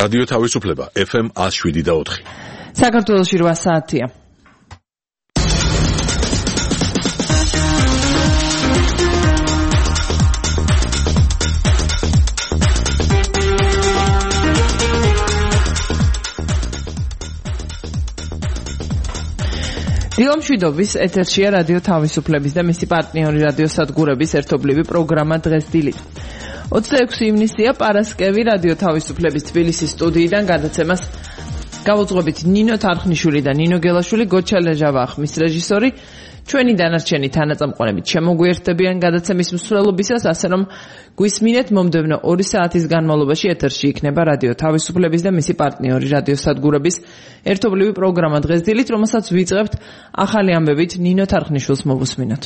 რადიო თავისუფლება FM 107.4. საქართველოში 8 საათია. დილომშვიდობის ეთერშია რადიო თავისუფლების და მისი პარტნიორი რადიო სადგურების ერთობლივი პროგრამა დღეს დილით. 26 ივნისია პარასკევი რადიო თავისუფლების თბილისის სტუდიიდან გადაცემას გავუძღვებით ნინო თარხნიშვილი და ნინო გელაშვილი, გოჩალეჟავა ახმის რეჟისორი. ჩვენი დანარჩენი თანაწამყვანებით შემოგვიერთდებიან გადაცემის მსვლელობისას, ასე რომ გვისმინეთ მომდევნო 2 საათის განმავლობაში ეთერში იქნება რადიო თავისუფლების და მისი პარტნიორი რადიო სადგურების ერთობლივი პროგრამა დღეს დილით, რომელსაც ვიწყებთ ახალი ამბებით ნინო თარხნიშვილს მოვუსმინოთ.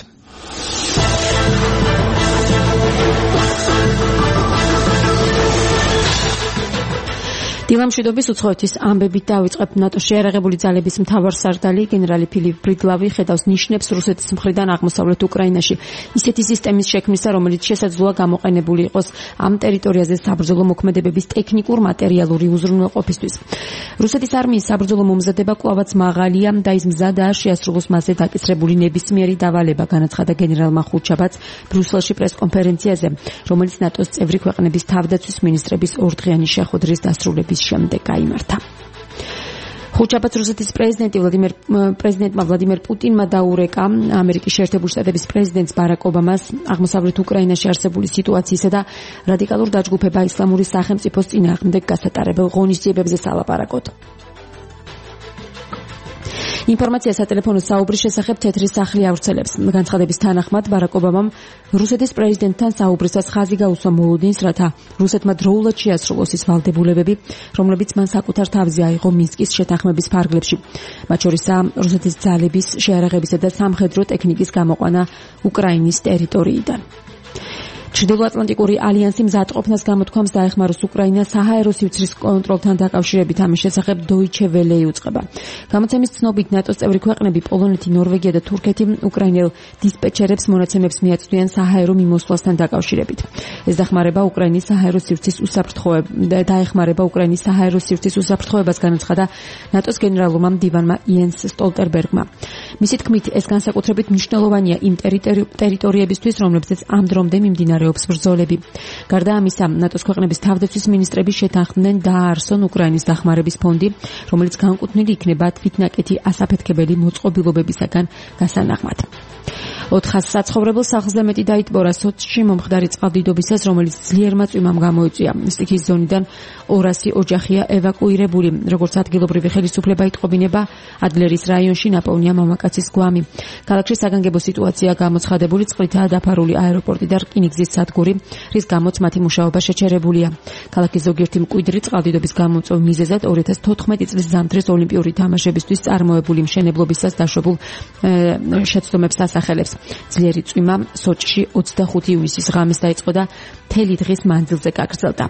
დილამშვიდობის უცხოეთის ამბებით დავიწყებთ. ნატოს შეიარაღებული ძალების მთავარსარდალი გენერალი ფილიპ ბრიდლავი ხედავს ნიშნებს რუსეთის მხრიდან აღმოსავლეთ უკრაინაში ისეთი სისტემის შექმნისა, რომელიც შესაძლოა გამოყენებული იყოს ამ ტერიტორიაზე საბრძოლო მოქმედებების ტექნიკურ მატერიალური უზრუნველყოფისთვის. რუსეთის არმიის საბრძოლო მომზადება კვლავაც მაღალია და ის მზადაა შეასრულოს მასზე დაკისრებული ნებისმიერი დავალება, განაცხადა გენერალმა ხუჩაბაც ბრიუსელში პრესკონფერენციაზე, რომელიც ნატოს წევრი ქვეყნების თავდაცვის მინისტრების ორდღიანი შეხვედრის დასრულების შემდეგ გაიმართა. ხუჩაბაც რუსეთის პრეზიდენტმა ვლადიმერ პუტინმა დაურეკა ამერიკის შეერთებული შტატების პრეზიდენტს ბარაკ ობამას აღმოსავლეთ უკრაინაში არსებული სიტუაციისა და რადიკალურ დაჯგუფება ისლამური სახელმწიფოს წინააღმდეგ გასატარებელ ღონისძიებებზე სალაპარაკოდ. ინფორმაცია სატელეფონო საუბრის შესახებ თეთრი სახლი ავრცელებს. განცხადების თანახმად ბარაკ ობამამ რუსეთის პრეზიდენტთან საუბრისას ხაზი გაუსვა მოლოდინს, რათა რუსეთმა დროულად შეასრულოს ის ვალდებულებები, რომლებიც მან საკუთარ თავზე აიღო მინსკის შეთანხმების ფარგლებში. მათ შორისაა რუსეთის ძალების შეიარაღებისა და სამხედრო ტექნიკის გამოყვანა უკრაინის ტერიტორიიდან. ჩრდილოატლანტიკური ალიანსი მზადყოფნას გამოთქვამს დაეხმაროს უკრაინას საჰაერო სივრცის კონტროლთან დაკავშირებით. ამის შესახებ Deutsche Welle იუწყება. გამოცემის ცნობით ნატოს წევრი ქვეყნები პოლონეთი, ნორვეგია და თურქეთი უკრაინელ დისპეჩერებს მონაცემებს მიაწვდიან საჰაერო მიმოსვლასთან დაკავშირებით. ეს დაეხმარება უკრაინის საჰაერო სივრცის უსაფრთხოებას, განაცხადა ნატოს გენერალურმა მდივანმა იენს სტოლტერბერგმა. მისი თქმით, ეს განსაკუთრებით მნიშვნელოვანია იმ ტერიტორიებისთვის, რომლებზეც ამ დრომდე მიმდინარეობს ბრძოლები. გარდა ამისა, ნატოს ქვეყნების თავდაცვის მინისტრები შეთანხმდნენ დააარსონ უკრაინის დახმარების ფონდი, რომელიც განკუთვნილი იქნება თვითნაკეთი ასაფეთქებელი მოწყობილობებისაგან გასანაღმად. 400 საცხოვრებელ სახლზე მეტი დაიტბორა სოჩში მომხდარი წყალდიდობისას, რომელიც ძლიერმა წვიმამ გამოიწვია. სტიქიის ზონიდან 200 ოჯახია ევაკუირებული. როგორც ადგილობრივი ხელისუფლება იტყობინება, ადლერის რაიონში ნაპოვნია მამაკაცის გვამი. ქალაქში საგანგებო სიტუაცია გამოცხადებული, წყლითაა დაფარული აეროპორტი და რკინიგზის სადგური, რის გამოც მათი მუშაობა შეჩერებულია. ქალაქის ზოგიერთი მკვიდრი წყალდიდობის გამომწვევ მიზეზად 2014 წლის ზამთრის ოლიმპიური თამაშებისთვის წარმოებული მშენებლობისას დაშვებულ შეცდომებს ასახელებს. ძლიერი წვიმა სოჩში 25 ივნისის ღამეს დაიწყო და მთელი დღის მანძილზე გაგრძელდა.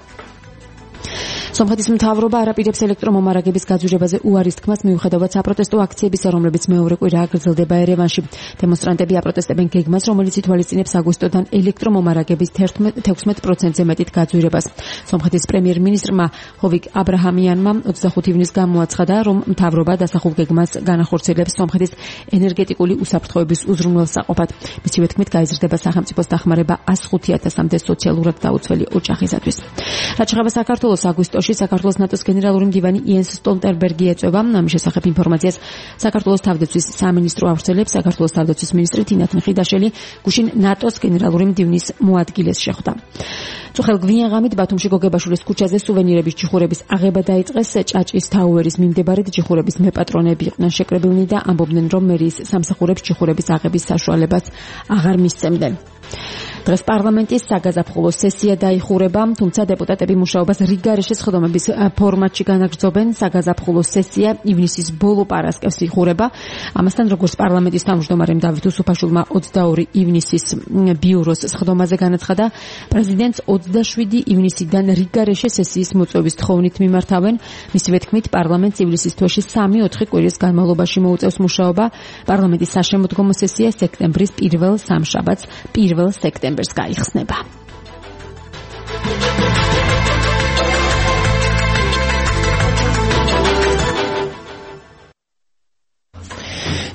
სომხეთის მთავრობა არაპირებს ელექტრომომარაგების გაძვირებაზე უარის თქმას, მიუხედავად საპროტესტო აქციებისა, რომლებიც მეორე კვირა აგრძელდება ერევანში. დემონსტრანტები აპროტესტებენ გეგმას, რომელიც ითვალისწინებს აგვისტოდან ელექტრომომარაგების 16%-ზე მეტით გაძვირებას. სომხეთის პრემიერ-მინისტრმა ჰოვიკ აბრაჰამიანმა 25 ივნისს გამოაცხადა, რომ მთავრობა დასახულ გეგმას განახორციელებს სომხეთის ენერგეტიკული უსაფრთხოების უზრუნველსაყოფად. მისივე თქმით, გაიზრდება სახელმწიფოს დახმარება 105,000-მდე სოციალურად დაუცველი ოჯახისათვის. რაც შეეხება საქართველოს, აგვისტოში საქართველოს ნატოს გენერალური მდივანი იენს სტოლტერბერგი ეწევა ამის შესახებ ინფორმაციას საქართველოს თავდაცვის სამინისტრო ავრცელებს. საქართველოს თავდაცვის მინისტრი თინათინ ხიდაშელი გუშინ ნატოს გენერალური მდივნის მოადგილეს შეხვდა. წუხელ გვიან ღამით ბათუმში გოგებაშვილის ქუჩაზე სუვენირების ჯიხურების აღება დაიწყეს. ჭაჭის თაუერის მიმდებარედ ჯიხურების მეპატრონები იყვნენ შეკრებილნი და ამბობდნენ, რომ მერიის სამსახურებს ჯიხურების აღების საშუალებას აღარ მისცემდნენ. დღეს პარლამენტის საგაზაფხულო სესია დაიხურება, თუმცა დეპუტატები მუშაობას რიგგარეშე სხდომების ფორმატში განაგრძობენ. საგაზაფხულო სესია ივნისის ბოლო პარასკევს იხურება. ამასთან, როგორც პარლამენტის თავმჯდომარემ დავით უსუფაშვილმა 22 ივნისის ბიუროს სხდომაზე განაცხადა, პრეზიდენტს 27 ივნისიდან რიგგარეშე სესიის მოწვევის თხოვნით მიმართავენ. მისივე თქმით, პარლამენტს ივლისის თვეში 3-4 კვირის განმავლობაში მოუწევს მუშაობა. პარლამენტის საშემოდგომო სესია სექტემბრის პირველ სამშაბათს 1 სექტემბერს გაიხსნება.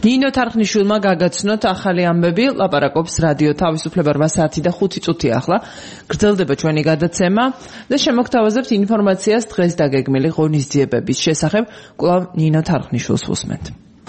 ნინო თარხნიშვილმა გაგაცნოთ ახალი ამბები, ლაპარაკობს რადიო თავისუფლება 8 საათი და 5 წუთი ახლა. გრძელდება ჩვენი გადაცემა და შემოგთავაზებთ ინფორმაციას დღეს დაგეგმილი ღონისძიებების შესახებ. კვლავ ნინო თარხნიშვილს უსმენთ.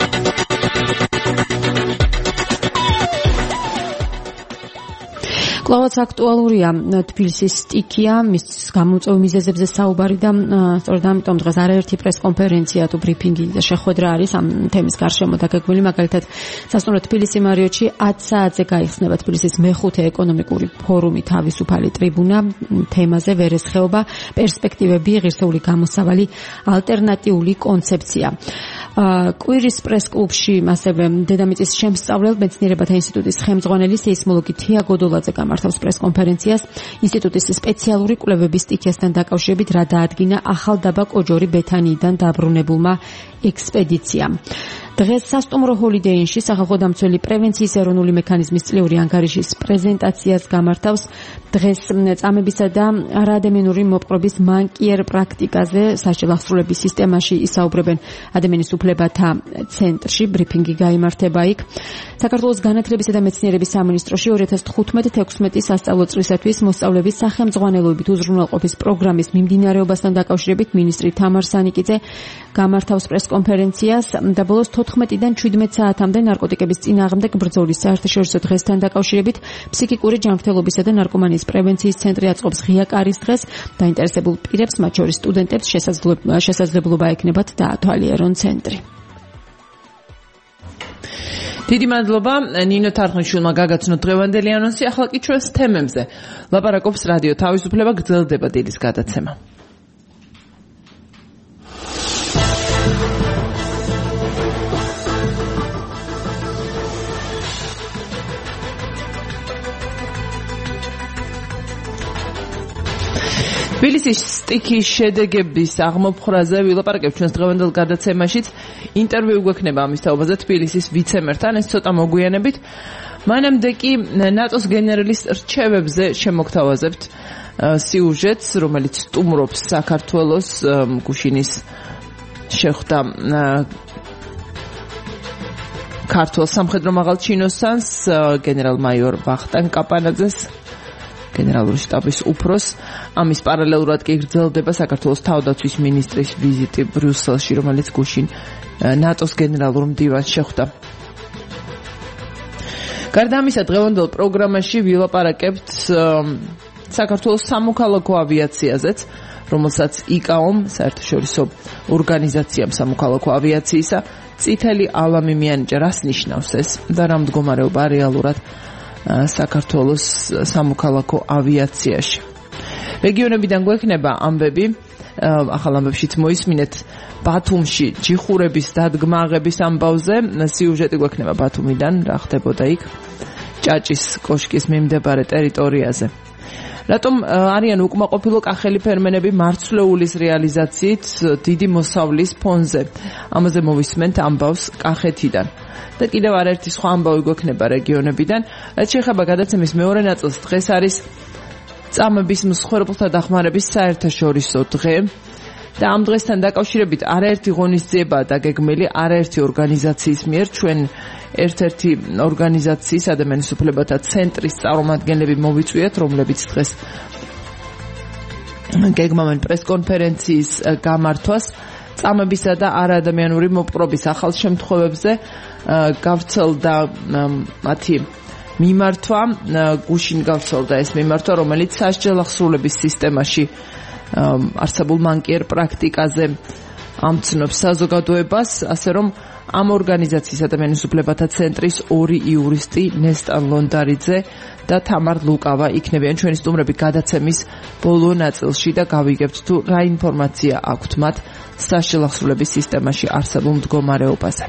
კლავაც აქტუალურია თბილისის სტიქია, მის გამომწვევ მიზეზებზე საუბარი და სწორედ ამიტომ დღეს არაერთი პრესკონფერენცია თუ ბრიფინგი და შეხვედრა არის ამ თემის გარშემო დაგეგმილი. მაგალითად, სასტუმრო თბილისი მარიოტში 10 საათზე გაიხსნება თბილისის მეხუთე ეკონომიკური ფორუმი თავისუფალი ტრიბუნა თემაზე ვერესხეობა, პერსპექტივები, ღირსეული გამოსავალი, ალტერნატიული კონცეფცია. კვირის პრესკლუბში ასევე დედამიწის შემსწავლელ მეცნიერებათა ინსტიტუტის ხელმძღვანელი სეისმოლოგი თია გოდოლაძე გამართავს პრესკონფერენციას. ინსტიტუტის სპეციალური კვლევების სტიქიასთან დაკავშირებით რა დაადგინა ახალდაბა კოჯორი ბეთანიიდან დაბრუნებულმა ექსპედიციამ. დღეს სასტუმრო ჰოლიდეინში სახალხო დამცველი პრევენციის ეროვნული მექანიზმის წლიური ანგარიშის პრეზენტაციას გამართავს. დღეს წამებისა და არაადამიანური მოპყრობის მანკიერ პრაქტიკაზე სასჯელ აღსრულების სისტემაში ისაუბრებენ ადამიანის უფლებათა ცენტრში. ბრიფინგი გაიმართება იქ. საქართველოს განათლებისა და მეცნიერების სამინისტროში 2015-16 სასწავლო წლისათვის მოსწავლების სახელმძღვანელოებით უზრუნველყოფის პროგრამის მიმდინარეობასთან დაკავშირებით მინისტრი თამარ სანიკიძე გამართავს პრესკონფერენციას და ბოლოს 14-დან 17 საათამდე ნარკოტიკების წინააღმდეგ ბრძოლის საერთაშორისო დღესთან დაკავშირებით ფსიქიკური ჯანმრთელობისა და ნარკომანიის პრევენციის ცენტრი აწყობს ღია კარის დღეს. დაინტერესებულ პირებს, მათ შორის სტუდენტებს შესაძლებლობა ექნებათ დაათვალიერონ ცენტრი. დიდი მადლობა ნინო თარხნიშვილმა გაგაცნოთ დღევანდელი ანონსი. ახლა კი ჩვენს თემებზე ლაპარაკობს რადიო თავისუფლება. გრძელდება დილის გადაცემა. თბილისის სტიქიის შედეგების აღმოფხრაზე ვილაპარაკებთ ჩვენს დღევანდელ გადაცემაშიც. ინტერვიუ გვექნება ამის თაობაზე თბილისის ვიცემერთან, ეს ცოტა მოგვიანებით. მანამდე კი ნატოს გენერალის რჩევებზე შემოგთავაზებთ სიუჟეტს, რომელიც სტუმრობს საქართველოს გუშინის შეხვდა ქართულ სამხედრო მაღალჩინოსანს გენერალ-მაიორ ვახტანგ კაპანაძეს, გენერალური შტაბის უფროს. ამის პარალელურად კი გრძელდება საქართველოს თავდაცვის მინისტრის ვიზიტი ბრიუსელში, რომელიც გუშინ ნატოს გენერალურ მდივანს შეხვდა. გარდა ამისა, დღევანდელ პროგრამაში ვილაპარაკებთ საქართველოს სამოქალაქო ავიაციაზეც, რომელსაც იკაომ, საერთაშორისო ორგანიზაციამ სამოქალაქო ავიაციისა, წითელი ალამი მიანიჭა. რას ნიშნავს ეს და რა მდგომარეობა რეალურად საქართველოს სამოქალაქო ავიაციაში. რეგიონებიდან გვექნება ამბები, ახალ ამბებშიც მოისმინეთ ბათუმში ჯიხურების დადგმაღების ამბავზე. სიუჟეტი გვექნება ბათუმიდან, რა ხდებოდა იქ ჭაჭის კოშკის მიმდებარე ტერიტორიაზე. რატომ არიან უკმაყოფილო კახელი ფერმერები მარცვლეულის რეალიზაციით დიდი მოსავლის ფონზე? ამაზე მოვისმენთ ამბავს კახეთიდან. და კიდევ არაერთი სხვა ამბავი გვექნება რეგიონებიდან. რაც შეეხება გადაცემის მეორე ნაწილს, დღეს არის წამების მსხვერპლთა დახმარების საერთაშორისო დღე და ამ დღესთან დაკავშირებით არაერთი ღონისძიებაა დაგეგმილი არაერთი ორგანიზაციის მიერ. ჩვენ ერთ-ერთი ორგანიზაციის ადამიანის უფლებათა ცენტრის წარმომადგენლები მოვიწვიეთ, რომლებიც დღეს გეგმავენ პრესკონფერენციის გამართვას წამებისა და არაადამიანური მოპყრობის ახალ შემთხვევებზე. გავრცელდა მათი მიმართვა, გუშინ გავრცელდა ეს მიმართვა, რომელიც სასჯელ აღსრულების სისტემაში არსებულ მანკიერ პრაქტიკაზე ამცნობს საზოგადოებას, ასე რომ ამ ორგანიზაციის ადამიანის უფლებათა ცენტრის ორი იურისტი, ნესტან ლონდარიძე და თამარ ლუკავა იქნებიან ჩვენი სტუმრები გადაცემის ბოლო ნაწილში და გავიგებთ თუ რა ინფორმაცია აქვთ მათ სასჯელ აღსრულების სისტემაში არსებულ მდგომარეობაზე.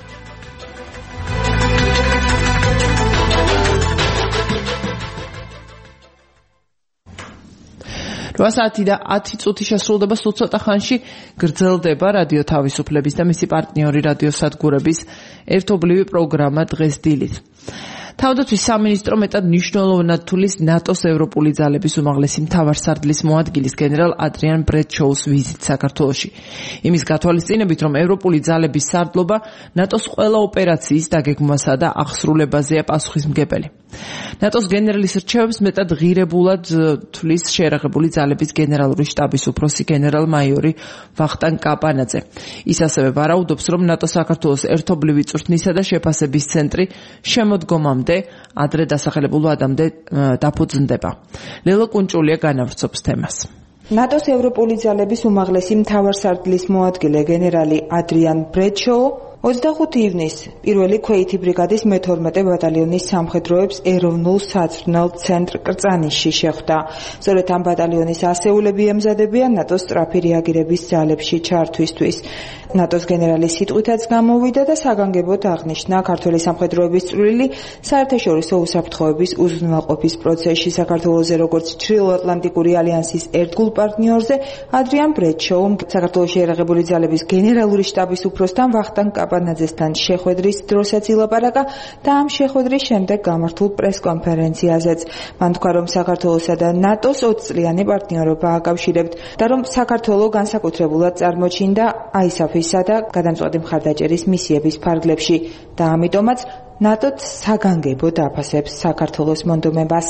8 საათი და 10 წუთი შესრულდება, სულ ცოტა ხანში გრძელდება რადიო თავისუფლების და მისი პარტნიორი რადიო სადგურების ერთობლივი პროგრამა დღეს დილით. თავდაცვის სამინისტრო მეტად მნიშვნელოვნად თulis ნატოს ევროპული ძალების უმაღლესი მთავარსარდლის მოადგილის გენერალ ადრიან ბრედშოუს ვიზიტს საქართველოში. იმის გათვალისწინებით, რომ ევროპული ძალების სარდლობა ნატოს ყველა ოპერაციის დაგეგმვასა და აღსრულებაზეა პასუხისმგებელი. ნატოს გენერალის რჩევებს მეტად ღირებულად თulis შეერაღებული ძალების გენერალური შტაბის უფროსი გენერალ-მაიორი ვახტანგ კაპანაძე. ის ასევე ვარაუდობს, რომ ნატო საქართველოს ერთობლივი წვრთნისა და შეფასების ცენტრი შემოდგომამდე ადრე დასახელებულ ვადამდე დაფუძნდება. ლელო კუნჭულია განავრცობს თემას. ნატოს ევროპული ძალების უმაღლესი მთავარსარდლის მოადგილე გენერალი ადრიან ბრედშოუ 25 ივნისს პირველი ქვეითი ბრიგადის მე-12 ბატალიონის სამხედროებს ეროვნულ საწვრთნელ ცენტრ კრწანისში შეხვდა. სწორედ ამ ბატალიონის ასეულები ემზადებიან ნატოს სწრაფი რეაგირების ძალებში ჩართვისთვის. ნატოს გენერალის სიტყვითაც გამოვიდა და საგანგებოდ აღნიშნა ქართველი სამხედროების წვლილი საერთაშორისო უსაფრთხოების უზრუნველყოფის პროცესში საქართველოზე როგორც ჩრდილოატლანტიკური ალიანსის ერთგულ პარტნიორზე. ადრიან ბრედშოუმ საქართველოში ერაღებული ძალების გენერალური შტაბის უფროსთან ვახტანგ კაპანაძესთან შეხვედრის დროსაც ილაპარაკა და ამ შეხვედრის შემდეგ გამართულ პრესკონფერენციაზეც. მან თქვა, რომ საქართველოსა და ნატოს 20 წლიანი პარტნიორობა აკავშირებთ და რომ საქართველო განსაკუთრებულად წარმოჩინდა ISAF-ისა და გადამწყვეტი მხარდაჭერის მისიების ფარგლებში და ამიტომაც ნატო საგანგებოდ აფასებს საქართველოს მონდომებას.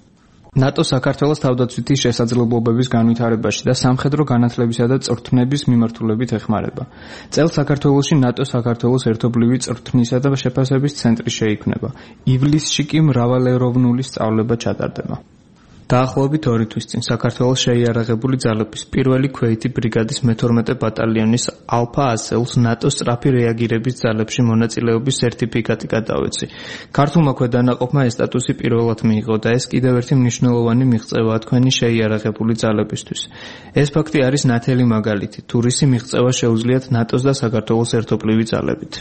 ნატო საქართველოს თავდაცვითი შესაძლებლობების განვითარებაში და სამხედრო განათლებისა და წვრთნების მიმართულებით ეხმარება. წელს საქართველოში ნატო საქართველოს ერთობლივი წვრთნისა და შეფასების ცენტრი შეიქმნება. ივლისში კი მრავალეროვნული სწავლება ჩატარდება. დაახლოებით 2 თვის წინ საქართველოს შეიარაღებული ძალების პირველი ქვეითი ბრიგადის მე-12 ბატალიონის ალფა ასეულს ნატოს სწრაფი რეაგირების ძალებში მონაწილეობის სერტიფიკატი გადავეცი. ქართულმა ქვედანაყოფმა ეს სტატუსი პირველად მიიღო და ეს კიდევ ერთი მნიშვნელოვანი მიღწევაა თქვენი შეიარაღებული ძალებისთვის. ეს ფაქტი არის ნათელი მაგალითი, თუ რისი მიღწევა შეუძლიათ ნატოს და საქართველოს ერთობლივი ძალებით.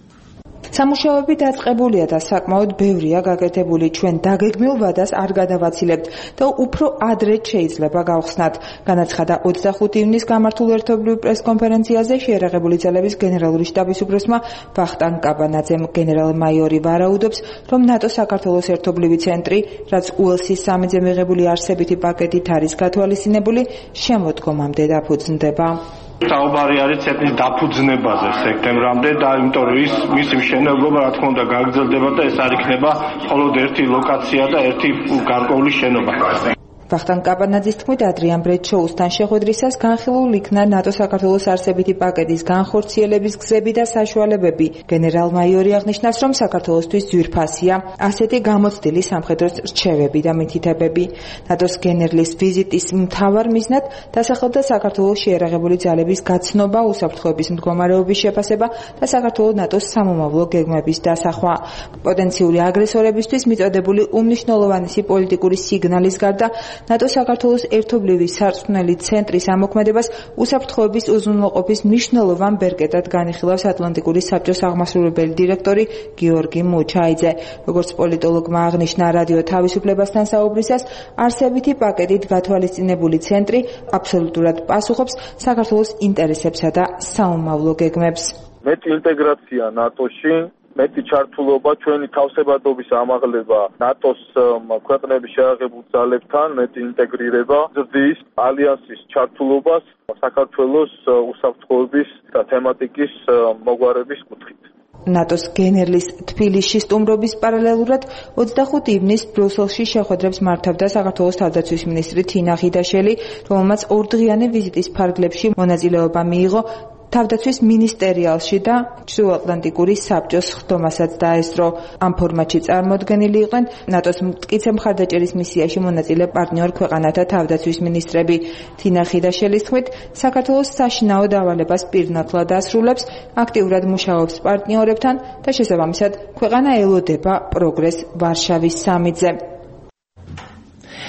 სამუშაოები დაწყებულია და საკმაოდ ბევრია გაკეთებული. ჩვენ დაგეგმილ ვადას არ გადავაცილებთ და უფრო ადრე შეიძლება გავხსნათ. განაცხადა 25 ივნისს გამართულ ერთობლივ პრესკონფერენციაზე შეერაღებული ძალების გენერალური შტაბის უფროსმა ვახტანგ კაპანაძემ. გენერალ-მაიორი ვარაუდობს, რომ ნატო საქართველოს ერთობლივი ცენტრი, რაც უელსის სამედზე მიღებული არსებითი პაკეტით არის გათვალისწინებული, შემოდგომამდე დაფუძნდება. საუბარი არის ცენტრის დაფუძნებაზე სექტემბრამდე და იმიტომ რომ მისი მშენებლობა რა თქმა უნდა გაგრძელდება და ეს არ იქნება მხოლოდ ერთი ლოკაცია და ერთი გარკვეული შენობა. ვახტანგ კაპანაძის თქმით, ადრიან ბრედშოუსთან შეხვედრისას განხილულ იქნა ნატო-საქართველოს არსებითი პაკეტის განხორციელების გზები და საშუალებები. გენერალ-მაიორი აღნიშნავს, რომ საქართველოსთვის ძვირფასია ასეთი გამოცდილი სამხედრო რჩევები და მითითებები. ნატოს გენერლის ვიზიტის მთავარ მიზნად დასახელდა საქართველოს შეერაღებული ძალების გაცნობა, უსაფრთხოების მდგომარეობის შეფასება და საქართველოს ნატოს სამომავლო გეგმების დასახვა. პოტენციური აგრესორებისთვის მიწოდებული უმნიშვნელოვანესი პოლიტიკური სიგნალის გარდა ნატო საქართველოს ერთობლივი სარწმუნელი ცენტრის ამოქმედებას უსაფრთხოების უზრუნველყოფის მნიშვნელოვან ბერკეტად განიხილავს ატლანტიკური საბჭოს აღმასრულებელი დირექტორი გიორგი მუჩაიძე. როგორც პოლიტოლოგმა აღნიშნა რადიო თავისუფლებასთან საუბრისას, არსებითი პაკეტით გათვალისწინებული ცენტრი აბსოლუტურად პასუხობს საქართველოს ინტერესებსა და საომავლო გეგმებს. მეტი ინტეგრაცია ნატოში, მეტი ჩართულობა, ჩვენი თავსებადობის ამაღლება, ნატოს ქვეყნების შეერაღებულ ძალებთან მეტი ინტეგრირება ზრდის ალიანსის ჩართულობას საქართველოს უსაფრთხოების და თემატიკის მოგვარების კუთხით. ნატოს გენერლის თბილისში სტუმრობის პარალელურად 25 ივნისს ბრიუსელში შეხვედრებს მართავდა საქართველოს თავდაცვის მინისტრი თინა ხიდაშელი, რომელმაც ორდღიანი ვიზიტის ფარგლებში მონაწილეობა მიიღო თავდაცვის მინისტერიალში და ჩრდილოატლანტიკური საბჭოს ხდომასაც დაესწრო. ამ ფორმატში წარმოდგენილი იყვნენ ნატოს მტკიცე მხარდაჭერის მისიაში მონაწილე პარტნიორ ქვეყანათა თავდაცვის მინისტრები. თინა ხიდაშელის თქმით, საქართველოს საშინაო დავალებას პირნათლად ასრულებს, აქტიურად მუშაობს პარტნიორებთან და შესაბამისად ქვეყანა ელოდება პროგრესს ვარშავის სამიტზე.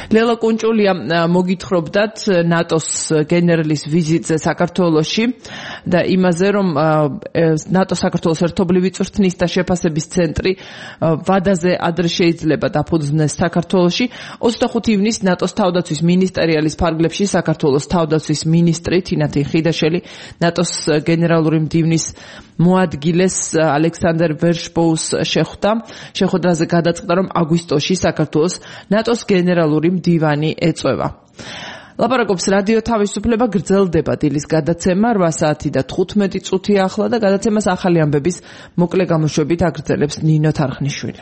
ლელა კუნჭულია მოგითხრობდათ ნატოს გენერალის ვიზიტზე საქართველოში და იმაზე რომ ნატო საქართველოს ერთობლივი წვრთნის და შეფასების ცენტრი ვადაზე ადრე შეიძლება დაფუძნდეს საქართველოში. 25 ივნისს ნატოს თავდაცვის მინისტერიალის ფარგლებში საქართველოს თავდაცვის მინისტრი თინათინ ხიდაშელი ნატოს გენერალური მდივნის მოადგილეს ალექსანდრ ვერშბოუს შეხვედრაზე გადაწყდა რომ აგვისტოში საქართველოს ნატოს გენერალური მდივანი ეწევა. ლაპარაკობს რადიო თავისუფლება, გრძელდება დილის გადაცემა 8 საათი და 15 წუთია ახლა და გადაცემას ახალი ამბების მოკლე გამოშვებით აგრძელებს ნინო თარხნიშვილი.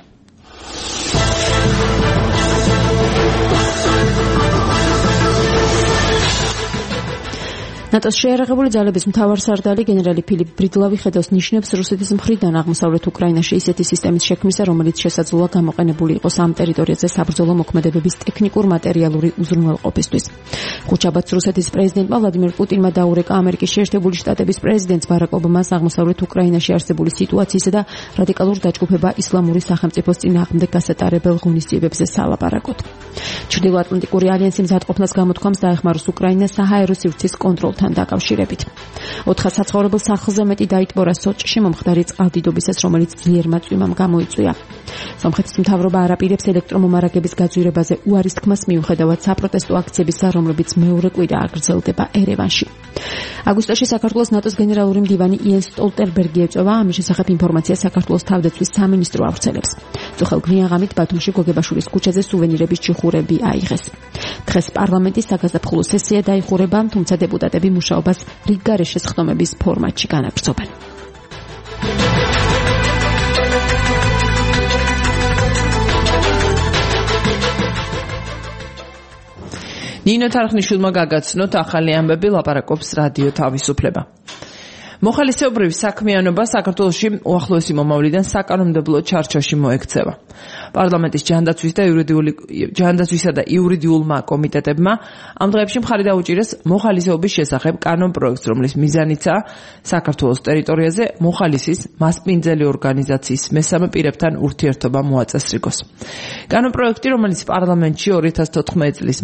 ნატოს შეიარაღებული ძალების მთავარსარდალი გენერალი ფილიპ ბრიდლავი ხედავს ნიშნებს რუსეთის მხრიდან აღმოსავლეთ უკრაინაში ისეთი სისტემის შექმნისა, რომელიც შესაძლოა გამოყენებული იყოს ამ ტერიტორიაზე საბრძოლო მოქმედებების ტექნიკურ-მატერიალური უზრუნველყოფისთვის. ხუთშაბათს რუსეთის პრეზიდენტმა ვლადიმირ პუტინმა დაურეკა ამერიკის შეერთებული შტატების პრეზიდენტს ბარაკ ობამას აღმოსავლეთ უკრაინაში არსებული სიტუაციისა და რადიკალურ დაჯგუფება ისლამური სახელმწიფოს წინააღმდეგ გასატარებელ ღონისძიებებზე სალაპარაკოდ. ჩრდილოატლანტიკური ალიანსი მზადყოფნას გამოთქვამს დაეხმაროს უკრაინას საჰაერო სივრცის კონტროლთან დაკავშირებით. 400 საცხოვრებელ სახლზე მეტი დაიტბორა სოჭში მომხდარი წყალდიდობისას, რომელიც ძლიერმა წვიმამ გამოიწვია. სომხეთის მთავრობა არ აპირებს ელექტრომომარაგების გაძვირებაზე უარის თქმას მიუხედავად საპროტესტო აქციებისა, რომლებიც მეორე კვირა აგრძელდება ერევანში. აგვისტოში საქართველოს ნატოს გენერალური მდივანი იენს სტოლტენბერგი ეწევა, ამის შესახებ ინფორმაცია საქართველოს თავდაცვის სამინისტრო ავრცელებს. წუხელ გვიანღამით ბათუმში გოგებაშვილის ქუჩაზე სუვენირების ჩიხურები აიღეს. დღეს პარლამენტის საგაზაფხულო სესია დაიხურება, თუმცა დეპუტატები მუშაობას რიგგარეშე სხდომების ფორმატში განაგრძობენ. ნინო თარხნიშვილმა გაგაცნოთ ახალი ამბები, ლაპარაკობს რადიო თავისუფლება. მოხალისეობრივი საქმიანობა საქართველოში უახლოესი მომავლიდან საკანონმდებლო ჩარჩოში მოექცევა. პარლამენტის ჯანდაცვისა და იურიდიულმა კომიტეტებმა ამ დღეებში მხარი დაუჭირეს მოხალისეობის შესახებ კანონპროექტს, რომლის მიზანიცაა საქართველოს ტერიტორიაზე მოხალისის მასპინძელი ორგანიზაციის მესამე პირებთან ურთიერთობა მოაწესრიგოს. კანონპროექტი, რომელიც პარლამენტში 2014 წლის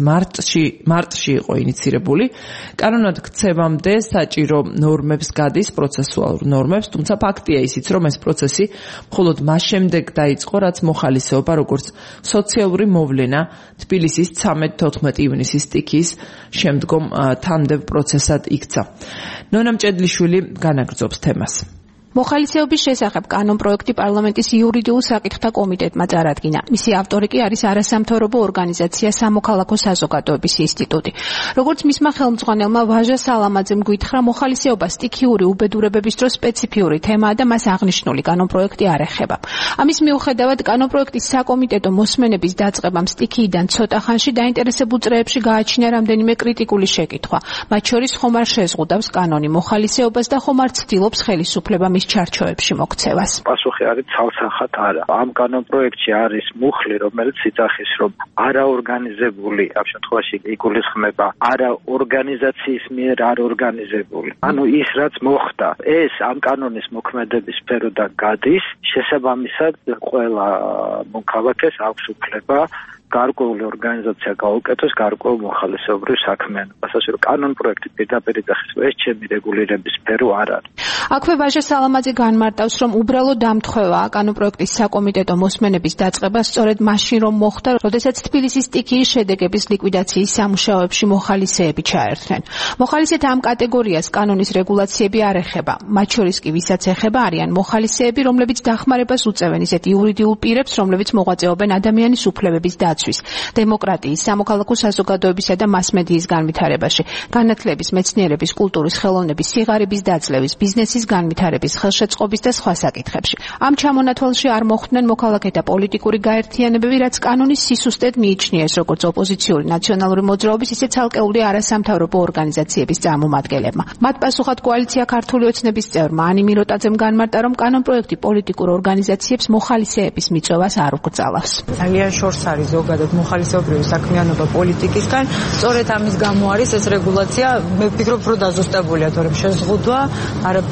მარტში იყო ინიცირებული, კანონად ქცევამდე საჭირო ნორმებს გადის პროცესუალურ ნორმებს, თუმცა ფაქტია ისიც, რომ ეს პროცესი მხოლოდ მას შემდეგ დაიწყო, რაც მოხალისეობა როგორც სოციალური მოვლენა თბილისის 13-14 ივნისის სტიქიის შემდგომ თანმდევ პროცესად იქცა. ნონა მჭედლიშვილი განაგრძობს თემას. მოხალისეობის შესახებ კანონპროექტი პარლამენტის იურიდიულ საკითხთა კომიტეტმა წარადგინა. მისი ავტორი კი არის არასამთავრობო ორგანიზაცია სამოქალაქო საზოგადოების ინსტიტუტი. როგორც მისმა ხელმძღვანელმა ვაჟა სალამაძემ გვითხრა, მოხალისეობა სტიქიური უბედურებების დროს სპეციფიური თემაა და მას აღნიშნული კანონპროექტი არ ეხება. ამის მიუხედავად, კანონპროექტის საკომიტეტო მოსმენების დაწყებამ სტიქიიდან ცოტა ხანში დაინტერესებულ წრეებში გააჩინა რამდენიმე კრიტიკული შეკითხვა. მათ შორის ხომ არ შეზღუდავს კანონი მოხალისეობას და ხომ არ ცდილობს ხელისუფლება ჩარჩოებში მოქცევას. პასუხი არის ცალსახად არა. ამ კანონპროექტში არის მუხლი, რომელიც იცახის, რომ არაორგანიზებული, ამ შემთხვევაში იგულისხმება არაორგანიზაციის მიერ არორგანიზებული. ანუ ის რაც მოხდა, ეს ამ კანონის მოქმედების სფეროდან გადის, შესაბამისად ყველა მოქალაქეს აქვს უფლება გარკვეული ორგანიზაცია გაუკეთოს გარკვეულ მოხალისეობრივ საქმიანობას. ასე რომ კანონპროექტი პირდაპირ იძახის, ეს ჩემი რეგულირების სფერო არ არის. აქვე ვაჟა სალამაძე განმარტავს, რომ უბრალო დამთხევა კანონპროექტის საკომიტეტო მოსმენების დაწყება სწორედ მაშინ რომ მოხდა, როდესაც თბილისის სტიქიის შედეგების ლიკვიდაციის სამუშაოებში მოხალისეები ჩაერთნენ. მოხალისეთა ამ კატეგორიას კანონის რეგულაციები არ ეხება. მათ შორის კი ვისაც ეხება არიან მოხალისეები, რომლებიც დახმარებას უწევენ ისეთ იურიდიულ პირებს, რომლებიც მოღვაწეობენ ადამიანის უფლებების დაცვის, დემოკრატიის, სამოქალაქო საზოგადოებისა და მასმედიის განვითარებაში, განათლების, მეცნიერების, კულტურის, ხელოვნების, სიღარიბის დაძლევის, ბიზნესის განვითარების, ხელშეწყობის და სხვა საკითხებში. ამ ჩამონათვალში არ მოხვდნენ მოქალაქეთა პოლიტიკური გაერთიანებები, რაც კანონის სისუსტედ მიიჩნიეს როგორც ოპოზიციური ნაციონალური მოძრაობის, ისე ცალკეული არასამთავრობო ორგანიზაციების წარმომადგენლებმა. მათ პასუხად კოალიცია ქართული ოცნების წევრმა ანი მიროტაძემ განმარტა, რომ კანონპროექტი პოლიტიკურ ორგანიზაციებს მოხალისეების მიწვევას არ უკრძალავს. ძალიან შორს არის ზოგადად მოხალისეობრივი საქმიანობა პოლიტიკისგან. სწორედ ამის გამო არის ეს რეგულაცია, მე ვფიქრობ, რომ დაზუსტებულია, თორემ შეზღუდვა არაფერი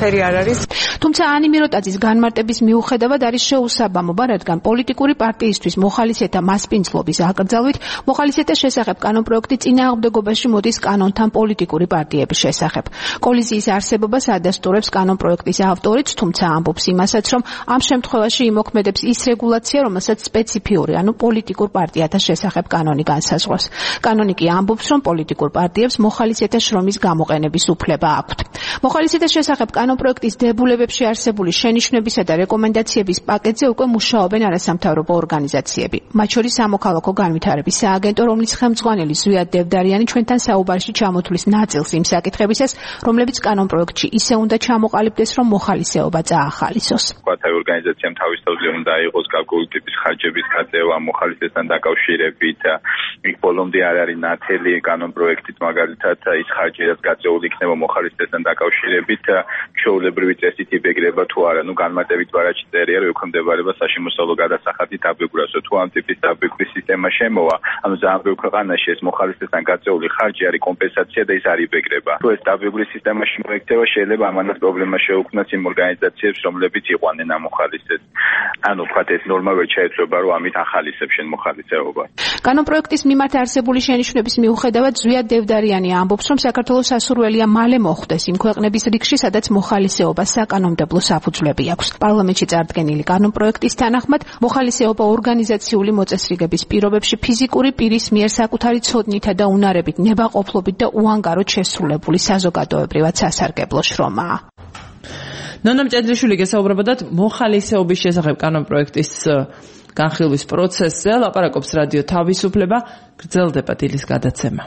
ყველაფერი არ არის. თუმცა ანი მიროტაძის განმარტების მიუხედავად არის შეუსაბამობა, რადგან პოლიტიკური პარტიისთვის მოხალისეთა მასპინძლობის აკრძალვით მოხალისეთა შესახებ კანონპროექტი წინააღმდეგობაში მოდის კანონთან პოლიტიკური პარტიების შესახებ. კოლიზიის არსებობას ადასტურებს კანონპროექტის ავტორიც, თუმცა ამბობს იმასაც, რომ ამ შემთხვევაში იმოქმედებს ის რეგულაცია, რომელსაც სპეციფიური, ანუ პოლიტიკურ პარტიათა შესახებ კანონი განსაზღვრავს. კანონი კი ამბობს, რომ პოლიტიკურ პარტიებს მოხალისეთა შრომის გამოყენების უფლება აქვთ. მოხალისეთა შესახებ კანონპროექტის დებულებებში არსებული შენიშვნებისა და რეკომენდაციების პაკეტზე უკვე მუშაობენ არასამთავრობო ორგანიზაციები. მათ შორის სამოქალაქო განვითარების სააგენტო, რომლის ხელმძღვანელი ზვიად დევდარიანი ჩვენთან საუბარში ჩამოთვლის ნაწილს იმ საკითხებისას, რომლებიც კანონპროექტში ისე უნდა ჩამოყალიბდეს, რომ მოხალისეობა წაახალისოს. Quatai ორგანიზაციამ თავისთავად უნდა აიღოს გარკვეული ტიპის ხარჯების გაწევა მოხალისეებთან დაკავშირებით. იქ ბოლომდე არ არის ნათელი კანონპროექტით, მაგალითად ის ხარჯი, რაც გაწეული იქნება მოხალისეებთან დაკავშირებით, ჩვეულებრივი წესით იბეგრება თუ არა. განმარტებით ბარათში წერია, რომ ექვემდებარება საშემოსავლო გადასახადი დაბეგვრასო. თუ ამ ტიპის დაბეგვის სისტემა შემოვა, ანუ ძალიან ბევრ ქვეყანაში ეს მოხალისეებთან გაწეული ხარჯი არის კომპენსაცია და ის არ იბეგრება. თუ ეს დაბეგვის სისტემაში მოექცევა, შეიძლება ამანაც პრობლემა შეუქმნას იმ ორგანიზაციებს, რომლებიც იყვნენ ამ მოხალისეებს. ანუ ვთქვათ, ეს ნორმა ვერ ჩაეცვება, რომ ამით ახალისებს შენ მოხალისეობას. კანონპროექტის მიმართ არსებული შენიშვნების მიუხედავად ზვიად დევდარიანი ამბობს, რომ საქართველოს სასურველია მალე მოხვდეს იმ ქვეყნების რიგში, სადაც მოხალისეობა საკანონმდებლო საფუძვლები აქვს. პარლამენტში წარდგენილი კანონპროექტის თანახმად, მოხალისეობა ორგანიზაციული მოწესრიგების პირობებში ფიზიკური პირის მიერ საკუთარი ცოდნითა და უნარებით, ნებაყოფლობით და უანგაროდ შესრულებული საზოგადოებრივად სასარგებლო შრომაა. ნონა მჭედლიშვილი გესაუბრებოდათ მოხალისეობის შესახებ კანონპროექტის განხილვის პროცესზე, ლაპარაკობს რადიო თავისუფლება, გრძელდება დილის გადაცემა.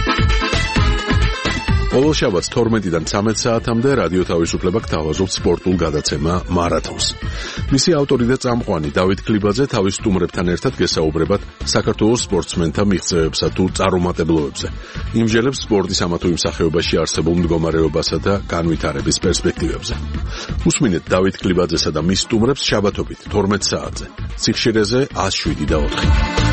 ყოველ შაბათს 12-დან 13 საათამდე რადიო თავისუფლება გთავაზობს სპორტულ გადაცემა მარათონს. მისი ავტორი და წამყვანი დავით ქლიბაძე თავის სტუმრებთან ერთად გესაუბრებათ საქართველოს სპორტსმენთა მიღწევებსა თუ წარუმატებლობებზე. იმჯერებს სპორტის ამა თუ იმ სახეობაში არსებულ მდგომარეობასა და განვითარების პერსპექტივებზე. უსმინეთ დავით ქლიბაძესა და მის სტუმრებს შაბათობით 12 საათზე. სიხშირეზე 107.4.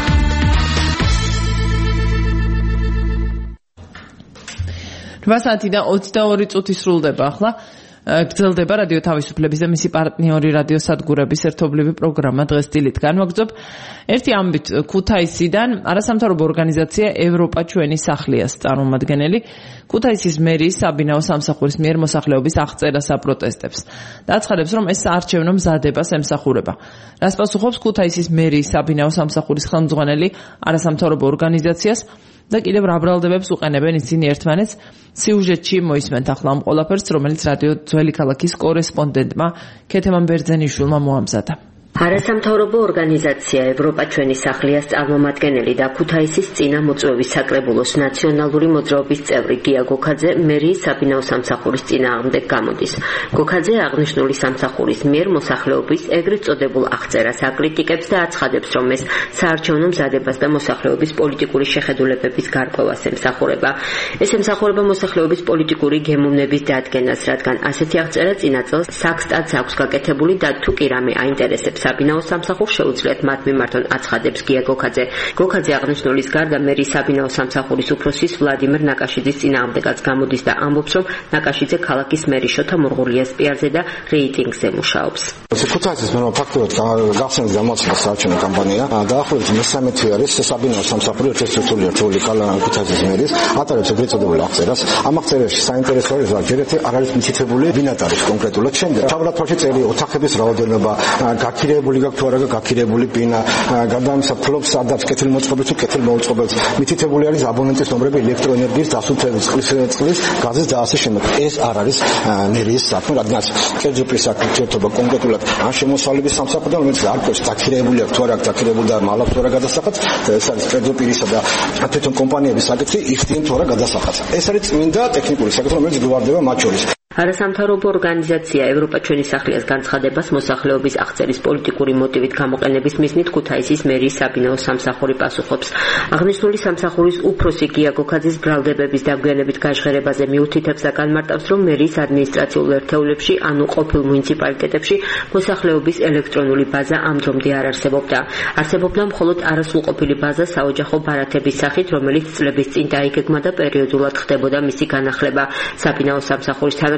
8:22 სრულდება ახლა. გრძელდება რადიო თავისუფლების და მისი პარტნიორი რადიო სადგურების ერთობლივი პროგრამა დღეს დილით განვაგრძობ. ერთი ამბით ქუთაისიდან არასამთავრობო ორგანიზაცია ევროპა ჩვენი სახლიას წარმომადგენელი ქუთაისის მერის საბინაო სამსახურის მიერ მოსახლეობის აღწერას აპროტესტებს. დააცხადებს, რომ ეს საარჩევნო მზადებას ემსახურება. რას პასუხობს ქუთაისის მერის საბინაო სამსახურის ხელმძღვანელი არასამთავრობო ორგანიზაციას და კიდევ რა ბრალდებებს უყენებენ ისინი ერთმანეთს. სიუჟეტში მოისმენთ ახლა ამ ყველაფერს, რომელიც რადიო ძველი ქალაქის კორესპონდენტმა ქეთემან ბერძენიშვილმა მოამზადა. არასამთავრობო ორგანიზაცია ევროპა ჩვენი სახლიას წარმომადგენელი და ქუთაისის წინა მოწვევის საკრებულოს ნაციონალური მოძრაობის წევრი გია გოქაძე მერიის საბინაო სამსახურის წინააღმდეგ გამოდის. გოქაძე აღნიშნული სამსახურის მიერ მოსახლეობის ეგრეთ წოდებულ აღწერას აკრიტიკებს და აცხადებს, რომ ეს საარჩევნო მზადებას და მოსახლეობის პოლიტიკური შეხედულებების გარკვევას ემსახურება. ეს ემსახურება მოსახლეობის პოლიტიკური გემოვნების დადგენას, რადგან ასეთი აღწერა წინა წელს საქსტატს აქვს გაკეთებული და თუ კი რამე აინტერესებს საბინაო სამსახურს შეუძლიათ მათ მიმართონ, აცხადებს გია გოქაძე. გოქაძე აღნიშნულის გარდა მერის საბინაო სამსახურის უფროსის ვლადიმერ ნაკაშიძის წინააღმდეგაც გამოდის და ამბობს, რომ ნაკაშიძე ქალაქის მერი შოთა მურღულიას პიარზე და რეიტინგზე მუშაობს. ქუთაისის მერმა ფაქტობრივად გახსნის გამოცდა საარჩევნო კამპანია. დაახლოებით მესამეთი არის საბინაო სამსახური ერთ-ერთი რთული ქუთაისის მერის ატარებს ეგრეთ წოდებულ აღწერას. ამ აღწერაში საინტერესო არის, რომ ჯერეთი არ არის მითითებული ვინად არის კონკრეტულად. შემდეგ თავად ფოში წერია ოთახების რაოდენობა, გაქირებული გაქვთ თუ არა გაქირებული პინა, გადამსა ფლობს ადავს კეთილმოწყობილს თუ კეთილმოუწყობილს. მითითებული არის აბონენტის ნომრები, ელექტროენერგიის დასუფლების, წყლის, გაზის და ასე შემდეგ. ეს არ არის მერიის საქმე, რადგან კერძო საქმე ურთიერთობა კონკრეტულად ამ შემოსავლების სამსახურთან, რომელიც არქოს გაქირებული აქვს თუ არა გაქირებული და მალავ თუ არა გადასახადს, ეს არის კერძო პირისა და თვითონ კომპანიების საკითხი, იხდიან თუ არა გადასახადს. ეს არის წმინდა ტექნიკური საკითხი, რომელიც გვარდება მათ შორის. არასამთავრობო ორგანიზაცია ევროპა ჩვენი სახლიას განცხადებას მოსახლეობის აღწერის პოლიტიკური მოტივით გამოყენების მიზნით ქუთაისის მერის საბინაო სამსახური პასუხობს. აღნიშნული სამსახურის უფროსი გია გოქაძის ბრალდებების დაგვიანებით გაჟღერებაზე მიუთითებს და განმარტავს, რომ მერის ადმინისტრაციულ ერთეულებში, ანუ ყოფილ მუნიციპალიტეტებში მოსახლეობის ელექტრონული ბაზა ამ დრომდე არ არსებობდა. არსებობდა მხოლოდ არასრულყოფილი ბაზა საოჯახო ბარათების სახით, რომელიც წლების წინ დაიგეგმა და პერიოდულად ხდებოდა მისი განახლება. საბინაო სამსახურის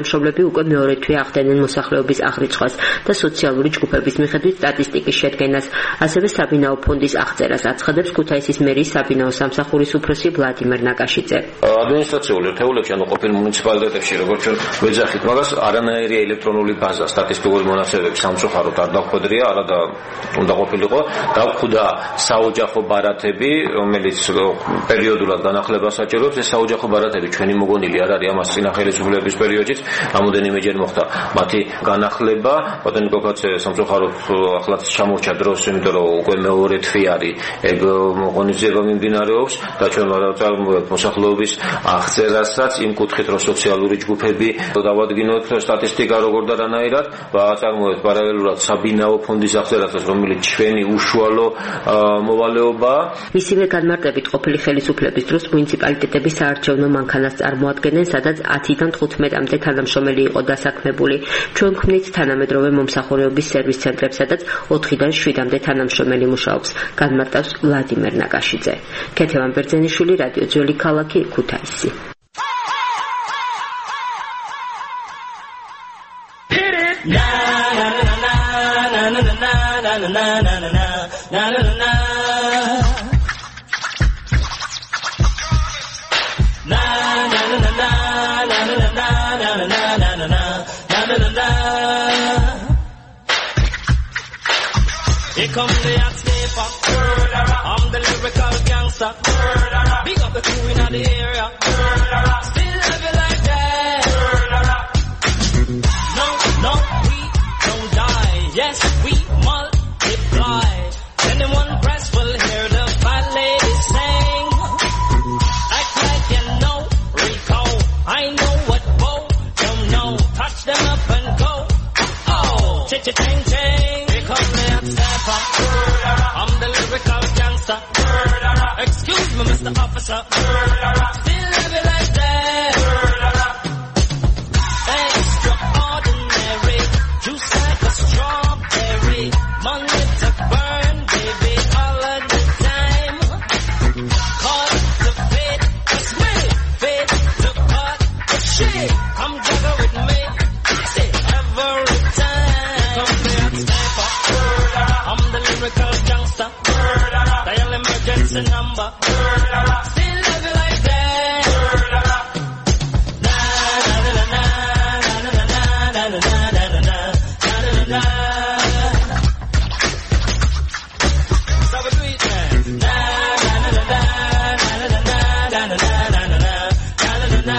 თანამშრომლები უკვე მეორე თვე ახდენენ მოსახლეობის აღრიცხვას და სოციალური ჯგუფების მიხედვით სტატისტიკის შედგენას. ასევე საბინაო ფონდის აღწერას აცხადებს ქუთაისის მერიის საბინაო სამსახურის უფროსი ვლადიმერ ნაკაშიძე. ადმინისტრაციულ ერთეულებში, ანუ ყოფილ მუნიციპალიტეტებში, როგორც ჩვენ ვეძახით, მაგას არანაირი ელექტრონული ბაზა სტატისტიკური მონაცემები სამწუხაროდ არ დაგვხვედრია, არადა უნდა ყოფილიყო. დაგვხვდა საოჯახო ბარათები, რომელიც პერიოდულად განახლებას საჭიროებს. ეს საოჯახო ბარათები ჩვენი მოგონილი არ არის ამას წინა ხელისუფლების პერიოდშიც, რამოდენიმეჯერ მოხდა მათი განახლება. ბატონიკო კაცე სამწუხაროდ ახლაც ჩამორჩა დროს, იმიტომ რომ უკვე მეორე თვე არის ეგ ღონისძიება მიმდინარეობს და ჩვენ ვაწარმოებთ მოსახლეობის აღწერასაც იმ კუთხით, რომ სოციალური ჯგუფები დავადგინოთ სტატისტიკა როგორ და რანაირად, ვაწარმოებთ პარალელურად საბინაო ფონდის აღწერასაც, რომელიც ჩვენი უშუალო მოვალეობაა. მისივე განმარტებით ყოფილი ხელისუფლების დროს მუნიციპალიტეტების საარჩევნო მანქანას წარმოადგენენ, სადაც 10-დან 15-მდე თანამშრომელი იყო დასაქმებული. ჩვენ გვქმნით თანამედროვე მომსახურების სერვის ცენტრებს, სადაც 4-დან 7-მდე თანამშრომელი მუშაობს, განმარტავს ვლადიმერ ნაკაშიძე. ქეთევან ბერძენიშვილი, რადიო ძველი ქალაქი, ქუთაისი. Here comes the hot sniper. I'm the lyrical gangster. Big up the crew in the area. Still love it like that. No, we don't die. Yes, we multiply. Anyone press will hear the fat lady sing. Act like you know Rico. I know what Bo don't know. Touch them up and go. Oh, ching-ching-ching. Here comes the hot sniper. I'm the lyrical gangster. Excuse me, Mr. Officer. Still live it like that. Extraordinary. Juice like a strawberry. Money to burn, baby, all of the time. Cause the fate is me. Fate to cut the shit. Come juggle with me. Every time. Come here, sniper. I'm the lyrical gangster. Dial emergency number. Still love it like that. Na na na na na na na na na na na na. So we do it, man. Na na na na na na na na na na.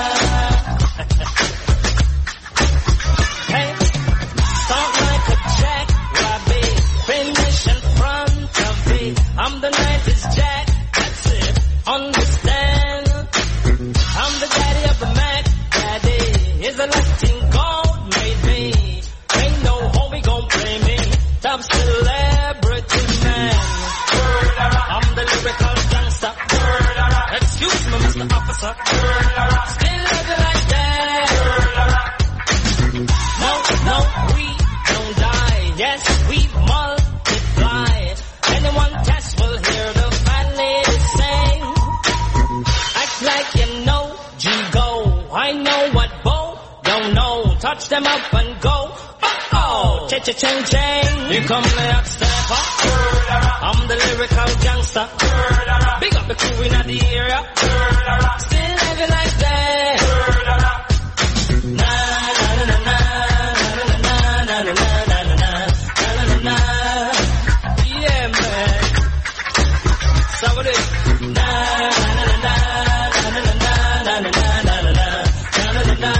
Hey, start like a jackrabbit, finish in front of me. I'm the 90s Jack, that's it, understand? I'm the daddy of the Mac, daddy is a Latin gold made me. Ain't no homie gon' play me, top celebrity man. I'm the lyrical gangster. Excuse me, Mr. Officer. Still love it like that. No, we don't die. Yes, we multiply. Anyone test will hear the fat lady sing. Act like you know G-Go. I know what Bo don't know. Touch them up and go. Oh, cha-cha-ching-ching. Here come the hot stepper. I'm the lyrical gangster. Big up the crew in the area. Still living like that. Na na na na na na na na na na na. Yeah, man. So what it? Na na na na na na na na na na.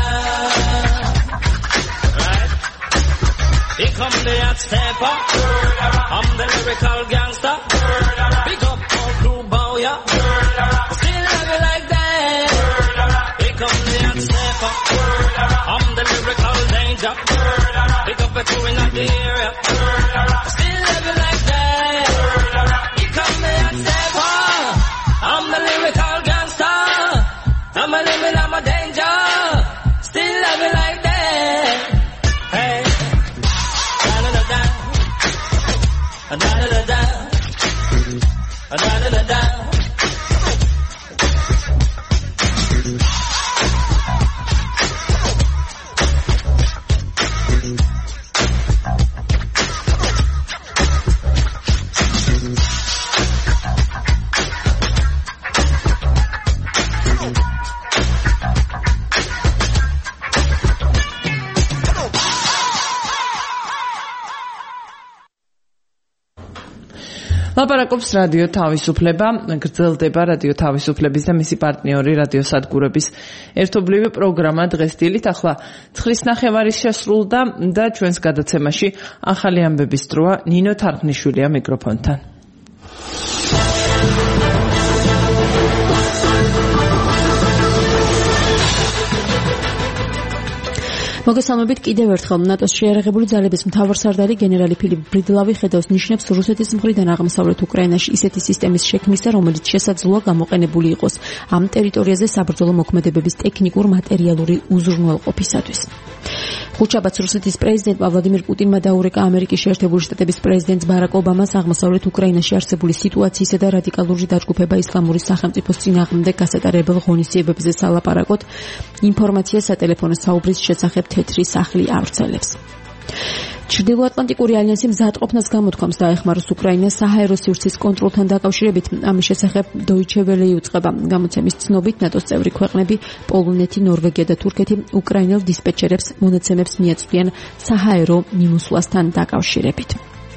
Right? Here come the hot stepper. I'm the lyrical gangster. Big up all crew bow, yeah. Still love it like that. Here come the hot stepper. I'm the lyrical danger. Big up the crew in the area. Still love it like that. Here come the hot stepper. I'm the lyrical gangster. I'm a limit, I'm a danger. Still love it like that. Hey. Da-da-da-da. Da-da-da-da. Da-da-da-da. ლაპარაკობს რადიო თავისუფლება, გრძელდება რადიო თავისუფლების და მისი პარტნიორი რადიო სადგურების ერთობლივი პროგრამა დღეს დილით. ახლა 9:30 შესრულდა და ჩვენს გადაცემაში ახალი ამბების დროა. ნინო თარხნიშვილია მიკროფონთან. მოგესალმებით კიდევ ერთხელ ნატოს შეიარაღებული ძალების მთავარსარდალი გენერალი ფილიპ ბრიდლავი ხედავს ნიშნებს რუსეთის მხრიდან აღმოსავლეთ უკრაინაში ისეთი სისტემის შექმნისა, რომელიც შესაძლოა გამოყენებული იყოს ამ ტერიტორიაზე საბრძოლო მოქმედებების ტექნიკურ მატერიალური უზრუნველყოფისათვის. ხუთშაბათს რუსეთის პრეზიდენტმა ვლადიმირ პუტინმა დაურეკა ამერიკის შეერთებული შტატების პრეზიდენტს ბარაკ ობამას აღმოსავლეთ უკრაინაში არსებული სიტუაციისა და რადიკალური დაჯგუფება ისლამური სახელმწიფოს წინააღმდეგ გასატარებელ ღონისძიებებზე სალაპარაკოდ ინფორმაცია სატელეფონო საუბრის შესახებ თეთრი სახლი ავრცელებს. ჩრდილოატლანტიკური ალიანსი მზადყოფნას გამოთქვამს დაეხმაროს უკრაინას საჰაერო სივრცის კონტროლთან დაკავშირებით. ამის შესახებ Deutsche Welle იუწყება. გამოცემის ცნობით ნატოს წევრი ქვეყნები პოლონეთი, ნორვეგია და თურქეთი უკრაინელ დისპეჩერებს მონაცემებს მიაწვდიან საჰაერო მიმოსვლასთან დაკავშირებით.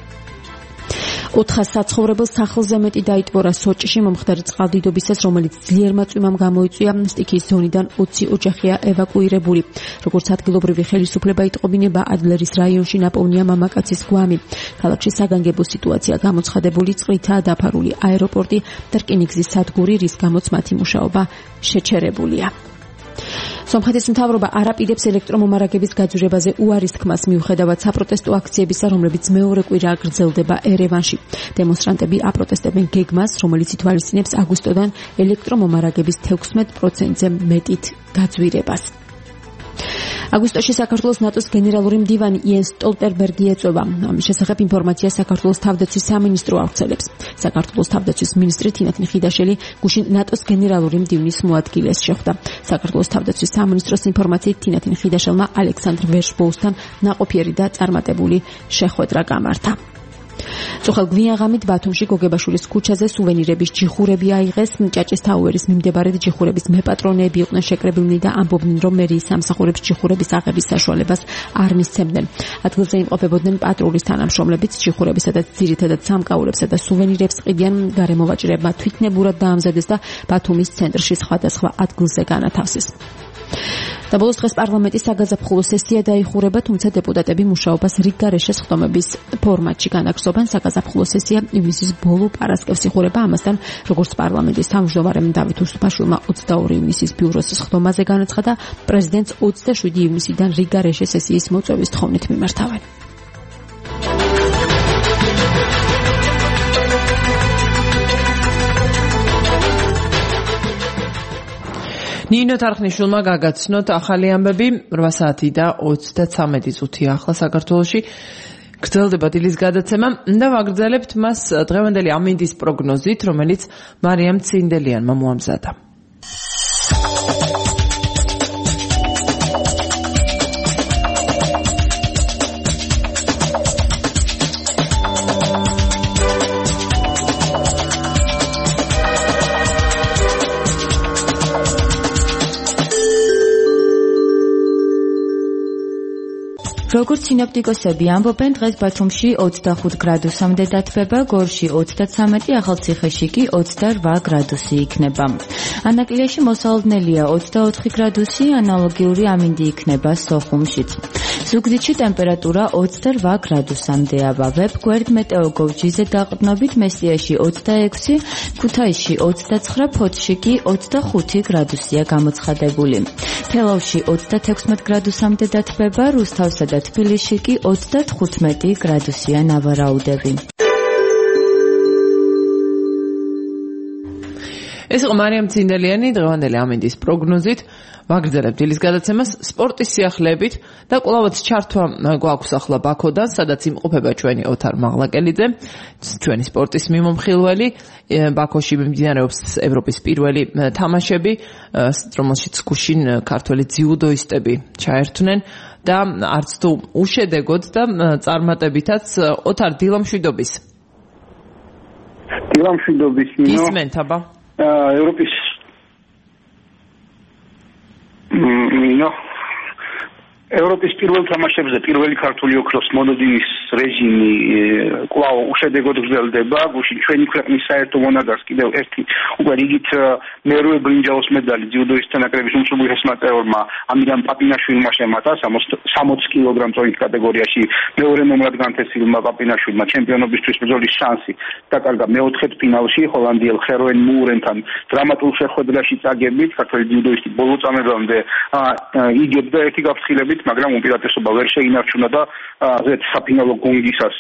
400 საცხოვრებელ სახლზე მეტი დაიტბორა სოჭში მომხდარი წყალდიდობისას, რომელიც ძლიერ მაწვიმამ გამოიწვია. სტიქიის ზონიდან 20 ოჯახია ევაკუირებული. როგორც ადგილობრივი ხელისუფლება იტყობინება, ადლერის რაიონში ნაპოვნია მამაკაცის გვამი. ქალაქში საგანგებო სიტუაცია გამოცხადებული, წყლითაა დაფარული აეროპორტი და რკინიგზის სადგური, რის გამოც მათი მუშაობა შეჩერებულია. სომხეთის მთავრობა არ აპირებს ელექტრომომარაგების გაძვირებაზე უარის თქმას, მიუხედავად საპროტესტო აქციებისა, რომლებიც მეორე კვირა გრძელდება ერევანში. დემონსტრანტები აპროტესტებენ გეგმას, რომელიც ითვალისწინებს აგვისტოდან ელექტრომომარაგების 16%-ზე მეტით გაძვირებას. აგვისტოში საქართველოს ნატოს გენერალური მდივანი იენს სტოლტენბერგი ეწოვა. ამის შესახებ ინფორმაცია საქართველოს თავდაცვის სამინისტრო ავრცელებს. საქართველოს თავდაცვის მინისტრი თინათინ ხიდაშელი გუშინ ნატოს გენერალური მდივნის მოადგილეს შეხვდა. საქართველოს თავდაცვის სამინისტროს ინფორმაციით თინათინ ხიდაშელმა ალექსანდრ ვერშბოუსთან ნაყოფიერი და წარმატებული შეხვედრა გამართა. წუხელ გვიანღამით ბათუმში გოგებაშვილის ქუჩაზე სუვენირების ჯიხურები აიღეს. ჭაჭის თაუერის მიმდებარედ ჯიხურების მეპატრონეები იყვნენ შეკრებილნი და ამბობდნენ, რომ მერიის სამსახურებს ჯიხურების აღების საშუალებას არ მისცემდნენ. ადგილზე იმყოფებოდნენ პატრულის თანამშრომლებიც, ჯიხურები, სადაც ძირითადად სამკაულებსა და სუვენირებს ყიდიან. გარემოვაჭრეებმა თვითნებურად დაამზადეს და ბათუმის ცენტრში სხვადასხვა ადგილზე განათავსეს. და ბოლოს დღეს პარლამენტის საგაზაფხულო სესია დაიხურება, თუმცა დეპუტატები მუშაობას რიგგარეშე სხდომების ფორმატში განაგრძობენ. საგაზაფხულო სესია ივნისის ბოლო პარასკევს იხურება. ამასთან, როგორც პარლამენტის თავმჯდომარემ დავით უსუფაშვილმა 22 ივნისის ბიუროს სხდომაზე განაცხადა, პრეზიდენტს 27 ივნისიდან რიგგარეშე სესიის მოწვევის თხოვნით მიმართავენ. ნინო თარხნიშვილმა გაგაცნოთ ახალი ამბები. 8 საათი და 33 წუთია ახლა საქართველოში. გრძელდება დილის გადაცემა და ვაგრძელებთ მას დღევანდელი ამინდის პროგნოზით, რომელიც მარიამ ცინდელიანმა მოამზადა. როგორც სინოპტიკოსები ამბობენ, დღეს ბათუმში 25 გრადუსამდე დათბება, გორში 33, ახალციხეში კი 28 გრადუსი იქნება. ანაკლიაში მოსალოდნელია 24 გრადუსი, ანალოგიური ამინდი იქნება სოხუმშიც. ზუგდიდში ტემპერატურა 28 გრადუსამდეა. ვებგვერდ მეტეოგოვჯიზე დაყრდნობით მესტიაში 26, ქუთაისში 29, ფოთში კი 25 გრადუსია გამოცხადებული. თელავში 36 გრადუსამდე დათბება, რუსთავსა და თბილისში კი 35 გრადუსია ნავარაუდები. ეს იყო მარიამ ცინდელიანი დღევანდელი ამინდის პროგნოზით. ვაგრძელებთ დილის გადაცემას სპორტის სიახლეებით და კვლავაც ჩართვა გვაქვს ახლა ბაქოდან, სადაც იმყოფება ჩვენი ოთარ მაღლაკელიძე, ჩვენი სპორტის მიმომხილველი. ბაქოში მიმდინარეობს ევროპის პირველი თამაშები, რომელშიც გუშინ ქართველი ძიუდოისტები ჩაერთვნენ და არც თუ უშედეგოდ და წარმატებითაც. ოთარ, დილა მშვიდობის. დილამშვიდობის ნინო. ისმენთ აბა. ევროპის ნინო ევროპის პირველ თამაშებზე პირველი ქართული ოქროს მონოდინის რეჟიმი კვლავ უშედეგოდ გრძელდება. გუშინ ჩვენი ქვეყნის საერთო მონადარს კიდევ ერთი უკვე რიგით მერვე ბრინჯაოს медаლი ძიუდოისტთა ნაკრების უმსხვილეს მატეორმა ამირან პაპინაშვილმა შემატა 60 კილოგრამ წონის კატეგორიაში მეორე ნომრად განთესილმა პაპინაშვილმა ჩემპიონობისთვის ბრძოლის შანსი დაკარგა მეოთხედ ფინალში ჰოლანდიელ ხეროენ მურენთან დრამატულ შეხვედრაში წაგებით ქართველი ძიუდოისტი ბოლო წამებამდე იგებდა ერთი გაფრთხილებით მაგრამ უპირატესობა ვერ შეინარჩუნა და საფინალო გუნდისას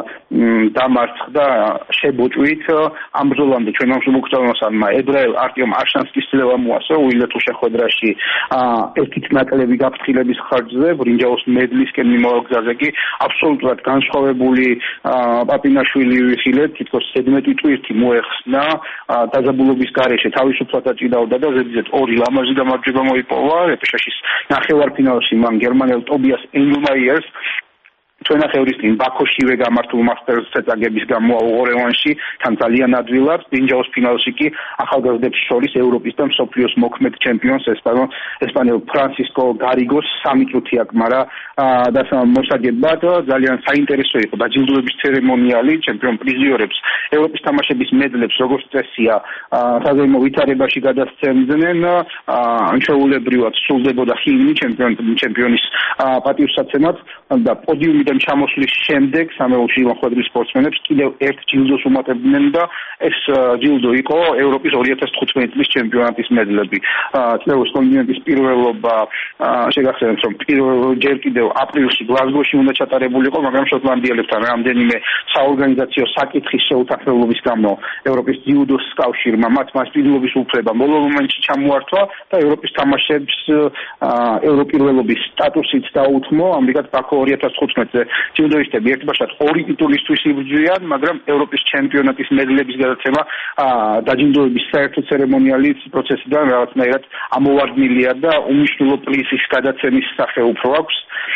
დამარცხდა შებოჭვით ამ ბრძოლამდე ჩვენმა მოგწონასანმა ებრაელ არტიომ არშანსკის ცდილება მოასწრო უილეთო შეხვედრაში ერთით ნაკლები გაფრთხილების ხარჯზე ბრინჯაოს მედლისკენ მიმავალ გზაზე კი აბსოლუტურად განსხვავებული პაპინაშვილი ვიხილეთ თითქოს 17 ტვირთი მოეხსნა დაძაბულობის გარეშე თავისუფლად აჭიდაოდა და ზედიზედ ორი ლამაზი გამარჯვება მოიპოვა რეპეშაჟის ნახევარფინალში მან გერმანელ ტობიას ენგლმაიერს ჩვენახევრის წინ ბაქოშივე გამართულ მასტერს წაგების გამო ორევანში თან ძალიან ადვილად ბრინჯაოს ფინალში კი ახალგაზრდებს შორის ევროპის და მსოფლიოს მოქმედ ჩემპიონს ესპანელ ფრანსისკო გარიგოს 3 წუთი აკმარა და მოსაგებად ძალიან საინტერესო იყო დაჯილდოების ცერემონიალი ჩემპიონ პრიზიორებს ევროპის თამაშების მედლებს როგორც წესია საზეიმო ვითარებაში გადასცემდნენ ჩვეულებრივად სრულდებოდა ჰიმნი ჩემპიონის პატივსაცემად და პოდიუმიდან ჩამოსვლის შემდეგ სამეულში მოხვედრილ სპორტსმენებს კიდევ ერთ ჯილდოს უმატებდნენ და ეს ჯილდო იყო ევროპის 2015 წლის ჩემპიონატის მედლები. წლეულის კონტინენტის პირველობა შეგახსენებთ რომ ჯერ კიდევ აპრილში გლაზგოში უნდა ჩატარებულიყო, მაგრამ შოტლანდიელებთან რამდენიმე საორგანიზაციო საკითხის შეუთანხმებლობის გამო ევროპის ჯილდოს კავშირმა მათ მასპინძლობის უფლება ბოლო მომენტში ჩამოართვა და ევროპის თამაშებს ევროპირველობის სტატუსით დაუთმო. ამრიგად ბაქო 2015-ზე ჯილდოისტები ერთბაშად 2 ტიტულისთვის იბრძვიან, მაგრამ ევროპის ჩემპიონატის მედლების გადაცემა დაჯილდოების საერთო ცერემონიალის პროცესიდან რაღაცნაირად ამოვარდნილია და უმნიშვნელო პრიზის გადაცემის სახე უფრო აქვს.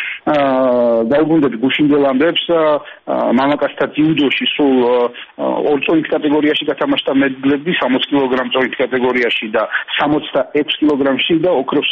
დაუბრუნდეთ გუშინდელ ამბებს მამაკაცთა ჯილდოში სულ 2 წონის კატეგორიაში გათამაშდა მედლები 60 კილოგრამ წონის კატეგორიაში და 66 კილოგრამში და ოქროს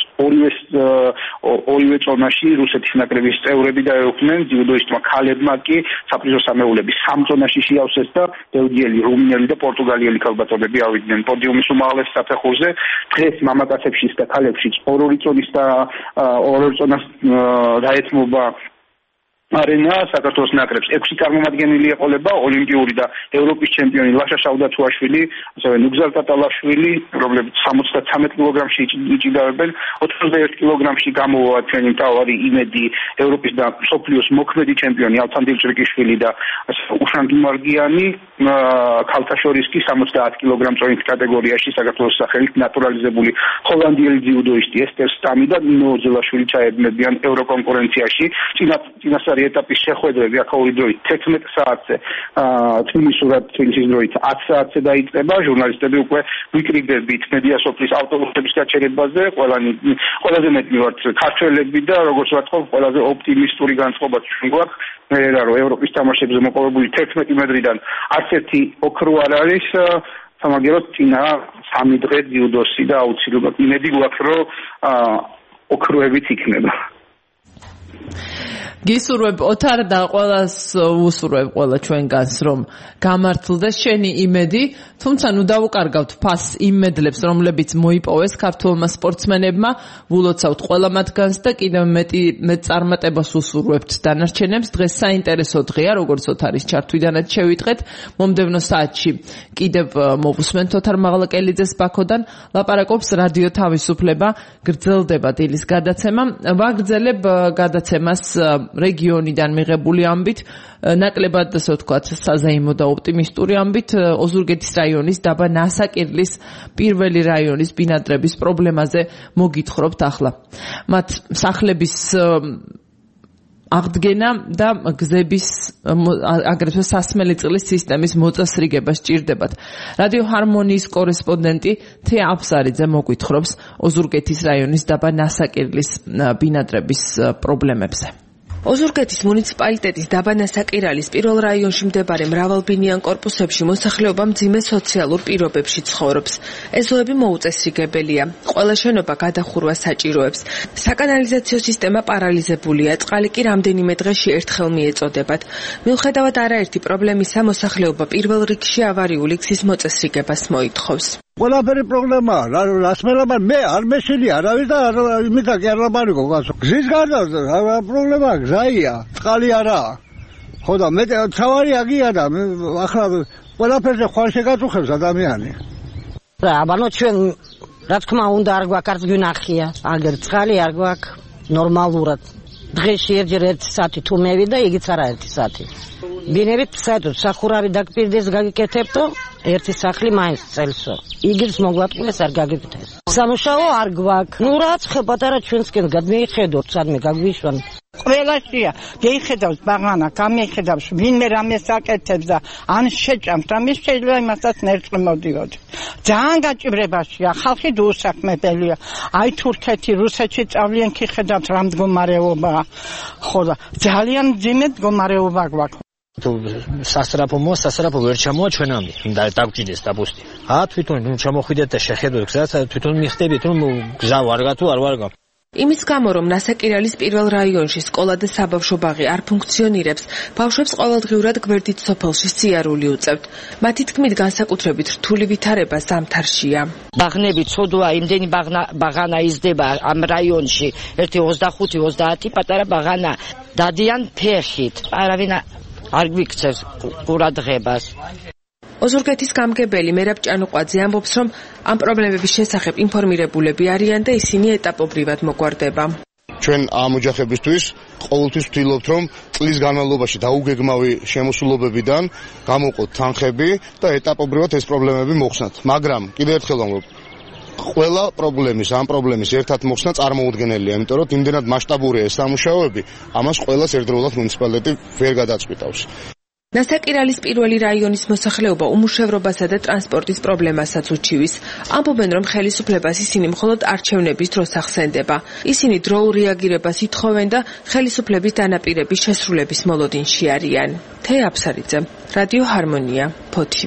ორივე წონაში რუსეთის ნაკრების წევრები დაეუფნენ ჯილდოისტმა ქალებმა კი საპრიზო სამეულები 3 წონაში შეავსეს და ბელგიელი, რუმინელი და პორტუგალიელი ქალბატონები ავიდნენ პოდიუმის უმაღლეს საფეხურზე. დღეს მამაკაცებშიც და ქალებშიც 2 წონის და 2 წონას დაეთმობა არენა საქართველოს ნაკრებს 6 წარმომადგენელი ეყოლება ოლიმპიური და ევროპის ჩემპიონი ლაშა შავდათუაშვილი, ასევე ნუგზარ ტატალაშვილი, რომლებიც 73 კილოგრამში იჭიდავენ, 91 კილოგრამში გამოვა ჩვენი მთავარი იმედი ევროპის და მსოფლიოს მოქმედი ჩემპიონი ალთან დილჭრიკიშვილი და უშან გიმარგიანი, ქალთა შორის კი 70 კილოგრამ წონის კატეგორიაში საქართველოს სახელით ნატურალიზებული ჰოლანდიელი ჯიუდოისტი ესტერ სტამი და ნინო ოძელაშვილი ჩაებმებიან ევროკონკურენციაში. წინასწარი ეტაპის შეხვედრები აქაური დროით 11 საათზე თბილისის დროით 10 საათზე დაიწყება. ჟურნალისტები უკვე ვიკრიბებით მედიასოფლის ავტობუსების გაჩერებაზე, ყველაზე მეტი ვართ ქართველები და როგორც ვთქვათ, ყველაზე ოპტიმისტური განწყობა გვაქვს. მე რომ ევროპის თამაშებზე მოპოვებული 11 მედლიდან არც ერთი ოქრო არ არის. სამაგეროდ წინა 3 დღე ჯილდოსი და აუცილებლად იმედი გვაქვს, რომ ოქროებიც იქნება. გისურვებ ოთარ და ყველას უსურვებ ყველა ჩვენგანს რომ გამართლდეს შენი იმედი, თუმცა ნუ დავუკარგავთ ფას იმ მედლებს, რომლებიც მოიპოვეს ქართველმა სპორტსმენებმა, ვილოცავთ ყველა მათგანს და კიდევ მეტ წარმატებას უსურვებთ დანარჩენებს. დღეს საინტერესო დღეა, როგორც ოთარის ჩართვიდანაც შევიტყეთ. მომდევნო საათში კიდევ მოვუსმენთ ოთარ მაღლაკელიძეს ბაქოდან, ლაპარაკობს რადიო თავისუფლება, გრძელდება დილის გადაცემა. ვაგრძელებ გადაცემას რეგიონიდან მიღებული ამბით, ნაკლებად ასე ვთქვათ, საზეიმო და ოპტიმისტური ამბით, ოზურგეთის რაიონის დაბა ნასაკირლის პირველი რაიონის ბინადრების პრობლემაზე მოგითხრობთ ახლა. მათ სახლების აღდგენა და გზების აგრეთვე სასმელი წყლის სისტემის მოწესრიგება სჭირდებათ. რადიო ჰარმონიის კორესპონდენტი თეა აფსარიძე მოგვითხრობს ოზურგეთის რაიონის დაბა ნასაკირლის ბინადრების პრობლემებზე. ოზურგეთის მუნიციპალიტეტის დაბა-ნასაკირალის პირველ რაიონში მდებარე მრავალბინიან კორპუსებში მოსახლეობა მძიმე სოციალურ პირობებში ცხოვრობს. ეზოები მოუწესრიგებელია. ყველა შენობა გადახურვა საჭიროებს. საკანალიზაციო სისტემა პარალიზებულია, წყალი კი რამდენიმე დღეში ერთხელ მიეწოდებათ. მიუხედავად არაერთი პრობლემისა, მოსახლეობა პირველ რიგში ავარიული გზის მოწესრიგებას მოითხოვს. ყველაფერი პრობლემაა, რასმელაბარ მე არ მეშინი არავის და იმითა კი არ ლაბარიკო გასო. გზის გარდა პრობლემაა, გზაია, წყალი არაა. ხო და მე თავარი აგია და ახლა ყველაფერზე ხვალ შეგაწუხებს ადამიანი. აბანო ჩვენ რა თქმა უნდა არ გვაქვს არც გვინახია, აგერ წყალი არ გვაქვს ნორმალურად. დღეში ერთჯერ 1 საათი თუ მევიდა, იგიც არა 1 საათი. ბინებით საერთოდ სახურავი დაგპირდეს გაგიკეთებთო, ერთი სახლი მაინც წელსო. იგივს მოგვატყუეს არ გაგიკეთეს. სამუშაო არ გვაქვს. ნუ რაც ხე პატარა ჩვენსკენ გადმეიხედოთ, სადმე გაგვიშვან. ყველაშია, გეიხედავს ბაღანა, გამეიხედავს, ვინმე რამეს აკეთებს და ან შეჭამს, რამე შეიძლება იმასაც ნერწყვი მოდიოდი. ძალიან გაჭირებაშია, ხალხი დუუსაქმებელია. აი თურქეთი, რუსეთში წავლიან კი ხედავთ რა მდგომარეობაა. ხო და ძალიან მძიმე მდგომარეობა გვაქვს. თუ სასწრაფო ვერ ჩამოა ჩვენამდე, და დაგჭირდეს დაბუსტი. თვითონ ჩამოხვიდეთ და შეხედოთ გზას, თვითონ მიხდებით, რომ გზა ვარგა თუ არ ვარგა. იმის გამო, რომ ნასაკირალის პირველ რაიონში სკოლა და საბავშვო ბაღი არ ფუნქციონირებს, ბავშვებს ყოველდღიურად გვერდით სოფელში სიარული უწევთ. მათი თქმით, განსაკუთრებით რთული ვითარება ზამთარშია. ბაღნები ცოდვა, იმდენი ბაღანა იზრდება ამ რაიონში, ერთი 25-30 პატარა ბაღანა დადიან ფეხით. არავინ არ გვიქცევს ყურადღებას. ოზურგეთის გამგებელი მერაბ ჭანუყვაძე ამბობს, რომ ამ პრობლემების შესახებ ინფორმირებულები არიან და ისინი ეტაპობრივად მოგვარდება. ჩვენ ამ ოჯახებისთვის ყოველთვის ვთვლობთ, რომ წლის განმავლობაში დაუგეგმავი შემოსულობებიდან გამოვყოთ თანხები და ეტაპობრივად ეს პრობლემები მოხსნათ. მაგრამ კიდევ ერთხელ ვამბობ, ყველა ამ პრობლემის ერთად მოხსნა წარმოუდგენელია, იმიტომ რომ იმდენად მასშტაბურია ეს სამუშაოები, ამას ყველას ერთდროულად მუნიციპალიტეტი ვერ გადაწყვიტავს. ნასაკირალის პირველი რაიონის მოსახლეობა უმუშევრობასა და ტრანსპორტის პრობლემასაც უჩივის. ამბობენ, რომ ხელისუფლებას ისინი მხოლოდ არჩევნების დროს ახსენდება. ისინი დროულ რეაგირებას ითხოვენ და ხელისუფლების დანაპირების შესრულების მოლოდინში არიან. თეა აფსარიძე, რადიო ჰარმონია, ფოთი.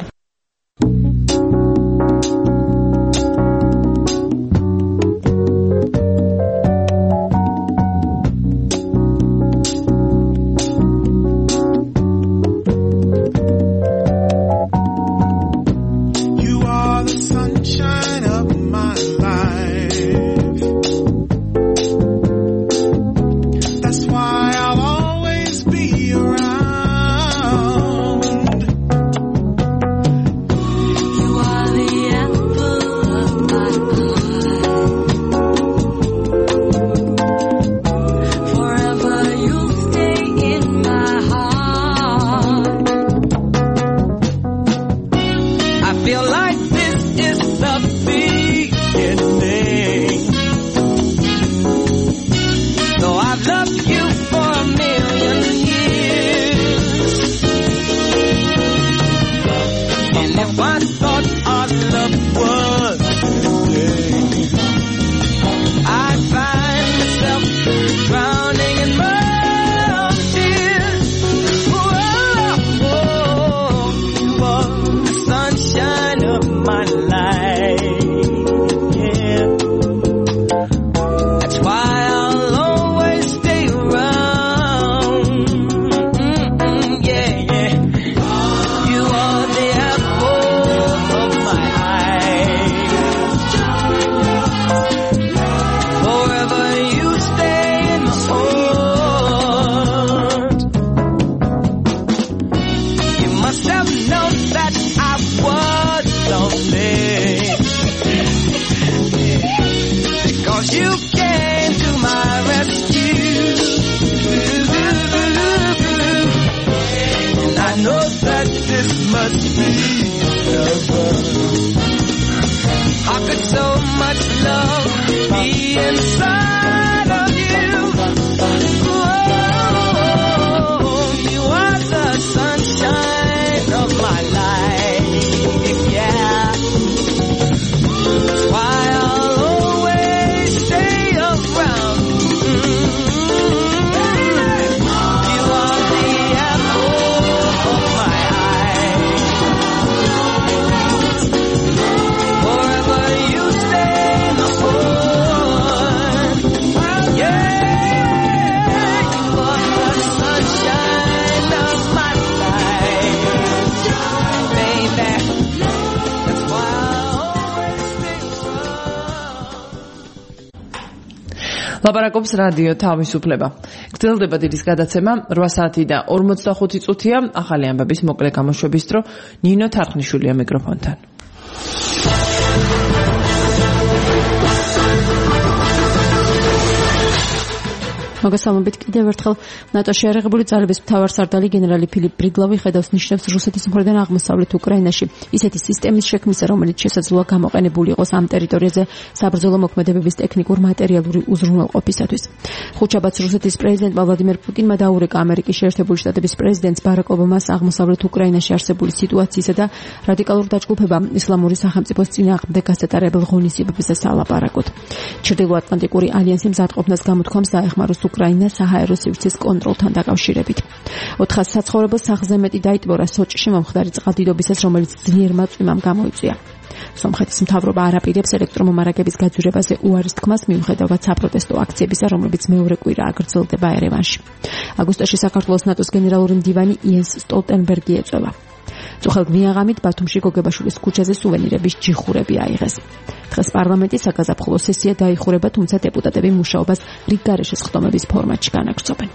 ლაპარაკობს რადიო თავისუფლება. გრძელდება დილის გადაცემა 8 საათი და 45 წუთია. ახალი ამბების მოკლე გამოშვების დრო ნინო თარხნიშვილია მიკროფონთან. მოგესალმებით კიდევ ერთხელ ნატოს შეერაღებული ძალების მთავარსარდალი გენერალი ფილიპ ბრიდლავი ხედავს ნიშნებს რუსეთის მხრიდან აღმოსავლეთ უკრაინაში ისეთი სისტემის შექმნისა, რომელიც შესაძლოა გამოყენებული იყოს ამ ტერიტორიაზე საბრძოლო მოქმედებების ტექნიკურ მატერიალური უზრუნველყოფისათვის. ხუთშაბათს რუსეთის პრეზიდენტ ვლადიმერ პუტინმა დაურეკა ამერიკის შეერთებული შტატების პრეზიდენტს ბარაკ ობამას აღმოსავლეთ უკრაინაში არსებული სიტუაციისა და რადიკალურ დაჯგუფებამ ისლამური სახელმწიფოს წინააღმდეგ გასატარებელ ღონისძიებებზე სალაპარაკოდ. ჩრდილოატლანტიკური ალიანსი მზადყოფნას გამოთქვამს დაეხმაროს უკრაინას საჰაერო სივრცის კონტროლთან დაკავშირებით. 400 საცხოვრებელ სახლზე მეტი დაიტბორა სოჭში მომხდარი წყალდიდობისას, რომელიც ძლიერ მაწვიმამ გამოიწვია. სომხეთის მთავრობა არ აპირებს ელექტრომომარაგების გაძვირებაზე უარის თქმას, მიუხედავად საპროტესტო აქციებისა, რომლებიც მეორე კვირაა გრძელდება ერევანში. აგვისტოში საქართველოს ნატოს გენერალური მდივანი იენს სტოლტენბერგი ეწვევა. წუხელგვიანღამით ბათუმში გოგებაშვილის ქუჩაზე სუვენირების ჯიხურები აიღეს. დღეს პარლამენტის საგაზაფხულო სესია დაიხურება, თუმცა დეპუტატები მუშაობას რიგგარეშე სხდომების ფორმატში განაგრძობენ.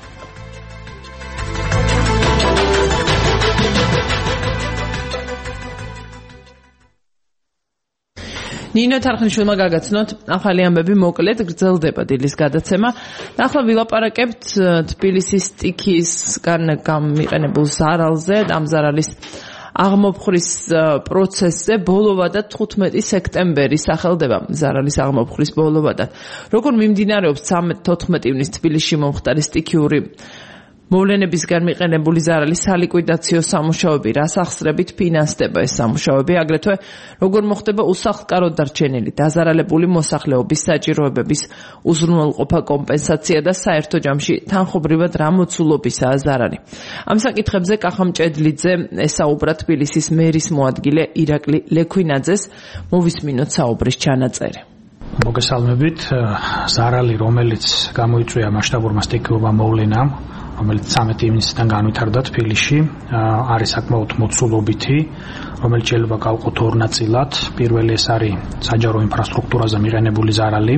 ნინო თარხნიშვილმა გაგაცნოთ ახალი ამბები მოკლედ გრძელდება დილის გადაცემა. ახლა ვილაპარაკებთ თბილისის სტიქისგან გამიყენებულ ზარალზე და ამ ზარალის აღმოფხრის პროცესზე ბოლოვადა 15 სექტემბერი სახელდება ზარალის აღმოფხრის ბოლოვადა. როგორ მიმდინარეობს 13-14 ივნის თბილისში მომხდარი სტიქიური მოვლენებისგან მიყენებული ზარალის სალიკვიდაციო სამუშაოები, რას ახსრებით ფინანსდება ეს სამუშაოები, აგრეთვე როგორ მოხდება უსახლკაროდ დარჩენილი დაზარალებული მოსახლეობის საჭიროებების უზრუნველყოფა, კომპენსაცია და საერთო ჯამში თანხობრივად რა მოცულობისაა ზარალი. ამ საკითხებზე კახა მჭედლიძე ესაუბრა თბილისის მერის მოადგილე ირაკლი ლექვინაძეს. მოვისმინოთ საუბრის ჩანაწერი. მოგესალმებით. ზარალი, რომელიც გამოიწვია მასშტაბურმა სტიქიურმა მოვლენამ, რომელიც 13 ივნისიდან განვითარდა თბილისში, არის საკმაოდ მოცულობითი, რომელიც შეიძლება გავყოთ ორ ნაწილად. პირველი ეს არის საჯარო ინფრასტრუქტურაზე მიღენებული ზარალი,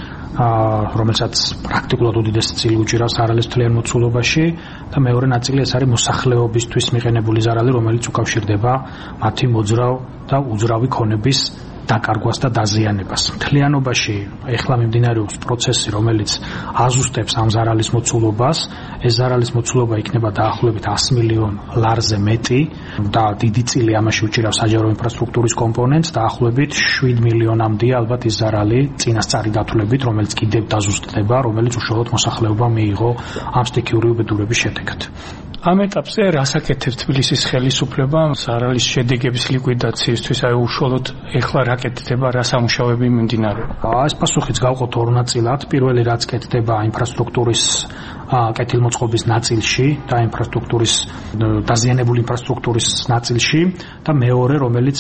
რომელსაც პრაქტიკულად უდიდესი წილი უჭირავს ზარალის თლიან მოცულობაში და მეორე ნაწილი ეს არის მოსახლეობისთვის მიღენებული ზარალი, რომელიც უკავშირდება მათი მოძრავ და უძრავი ქონების დაკარგვას და დაზიანებას. მთლიანობაში ეხლა მიმდინარეობს პროცესი, რომელიც აზუსტებს ამ ზარალის მოცულობას. ეს ზარალის მოცულობა იქნება დაახლოებით 100 მილიონ ლარზე მეტი და დიდი წილი ამაში უჭირავს საჯარო ინფრასტრუქტურის კომპონენტს. დაახლოებით 7 მილიონამდეა ალბათ ის ზარალი წინასწარი დათვლებით, რომელიც კიდევ დაზუსტდება, რომელიც უშუალოდ მოსახლეობამ მიიღო ამ სტიქიური უბედურების შედეგად. ამ ეტაპზე რას აკეთებს თბილისის ხელისუფლება ზარალის შედეგების ლიკვიდაციისთვის, აი უშუალოდ ეხლა რა კეთდება, რა სამუშაოები მიმდინარეობს? ეს პასუხიც გავყოთ ორ ნაწილად. პირველი რაც კეთდება ინფრასტრუქტურის კეთილმოწყობის ნაწილში და ინფრასტრუქტურის დაზიანებული ინფრასტრუქტურის ნაწილში და მეორე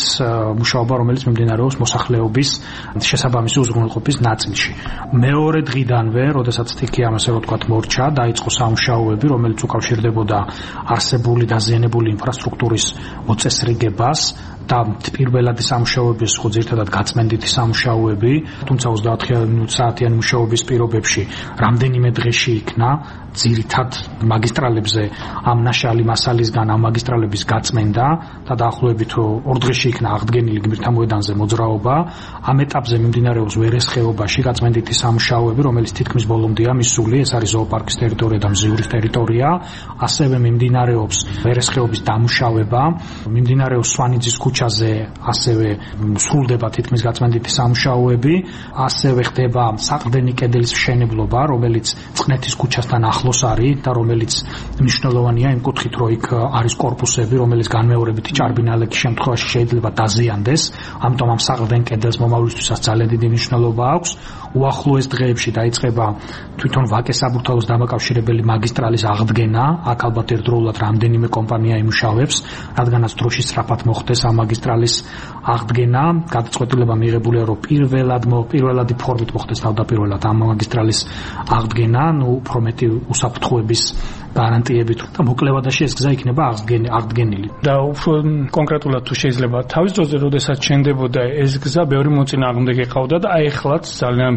მუშაობა რომელიც მიმდინარეობს მოსახლეობის შესაბამისი უზრუნველყოფის ნაწილში. მეორე დღიდანვე, როდესაც სტიქიამ ასე ვთქვათ მორჩა, დაიწყო სამუშაოები, რომელიც უკავშირდებოდა არსებული დაზიანებული ინფრასტრუქტურის მოწესრიგებას და პირველადი სამუშაოები ხო ძირითადად გაწმენდითი სამუშაოები, თუმცა 24 საათიანი მუშაობის პირობებში რამდენიმე დღეში იქნა ძირითად მაგისტრალებზე ამ ნაშალი მასალისგან ამ მაგისტრალების გაწმენდა და დაახლოებით 2 დღეში იქნა აღდგენილი გმირთა მოედანზე მოძრაობა. ამ ეტაპზე მიმდინარეობს ვერესხეობაში გაწმენდითი სამუშაოები, რომელიც თითქმის ბოლომდეა მისული, ეს არის ზოოპარკის ტერიტორია და მზიურის ტერიტორია. ასევე მიმდინარეობს ვერესხეობის დამუშავება, მიმდინარეობს სვანიძის ქუჩაზე, ასევე სრულდება თითქმის გაწმენდითი სამუშაოები, ასევე ხდება საყრდენი კედლის მშენებლობა, რომელიც წყნეთის ქუჩასთან ახლოს არის და რომელიც მნიშვნელოვანია იმ კუთხით, რომ იქ არის კორპუსები, რომელიც განმეორებითი ჭარბინალექის შემთხვევაში შეიძლება დაზიანდეს, ამიტომ ამ საყრდენ კედელს მომავლისთვისაც ძალიან დიდი მნიშვნელობა აქვს. უახლოეს დღეებში დაიწყება თვითონ ვაკეს საბურთალოს დამაკავშირებელი მაგისტრალის აღდგენა, აქ ალბათ ერთდროულად რამდენიმე კომპანია იმუშავებს, რადგანაც დროშის სწრაფად მოხდეს ამ მაგისტრალის აღდგენა. გადაწყვეტილება მიიღებულია, რომ პირველადი ფორმით მოხდეს თავდაპირველად ამ მაგისტრალის აღდგენა, უფრო მეტი უსაფრთხოების გარანტიებით და მოკლევადაში ეს გზა იქნება აღდგენილი. და უფრო კონკრეტულად თუ შეიძლება თავის დროზე, როდესაც შენდებოდა ეს გზა, ბევრი მოწინააღმდეგე ყავდა და აი ახლაც ძალიან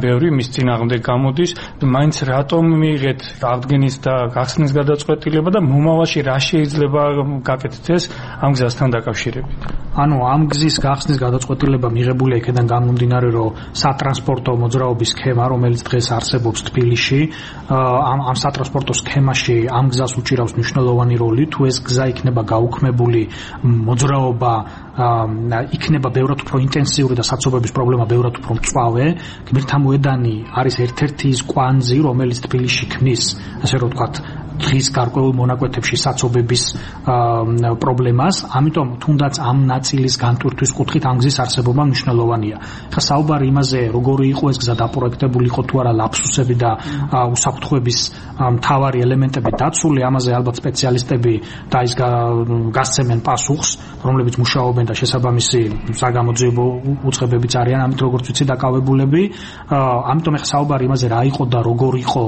ბევრი მის წინააღმდეგ გამოდის. მაინც რატომ მიიღეთ აღდგენის და გახსნის გადაწყვეტილება და მომავალში რა შეიძლება გაკეთდეს ამ გზასთან დაკავშირებით? ანუ ამ გზის გახსნის გადაწყვეტილება მიღებულია იქიდან გამომდინარე, რომ სატრანსპორტო მოძრაობის სქემა, რომელიც დღეს არსებობს თბილისში, ამ სატრანსპორტო სქემაში ამ გზას უჭირავს მნიშვნელოვანი როლი. თუ ეს გზა იქნება გაუქმებული, მოძრაობა იქნება ბევრად უფრო ინტენსიური და საცობების პრობლემა ბევრად უფრო მწვავე. გმირთამოედანი არის ერთ-ერთი ის კვანძი, რომელიც თბილისში ქმნის, ასე რომ ვთქვათ, დღის გარკვეულ მონაკვეთებში საცობების პრობლემას, ამიტომ თუნდაც ამ ნაწილის განტვირთვის კუთხით ამ გზის არსებობა მნიშვნელოვანია. ხა საუბარი იმაზე, როგორი იყო ეს გზა დაპროექტებული იყო თუ არა ლაფსუსები და უსაფრთხოების მთავარი ელემენტები დაცული, ამაზე ალბათ სპეციალისტები და ის გასცემენ პასუხს, რომლებიც მუშაობენ და შესაბამისი საგამოძიებო უწყებებიც არიან, ამით როგორც ვიცი დაკავებულები. ამიტომ ხა საუბარი იმაზე რა იყო და როგორ იყო,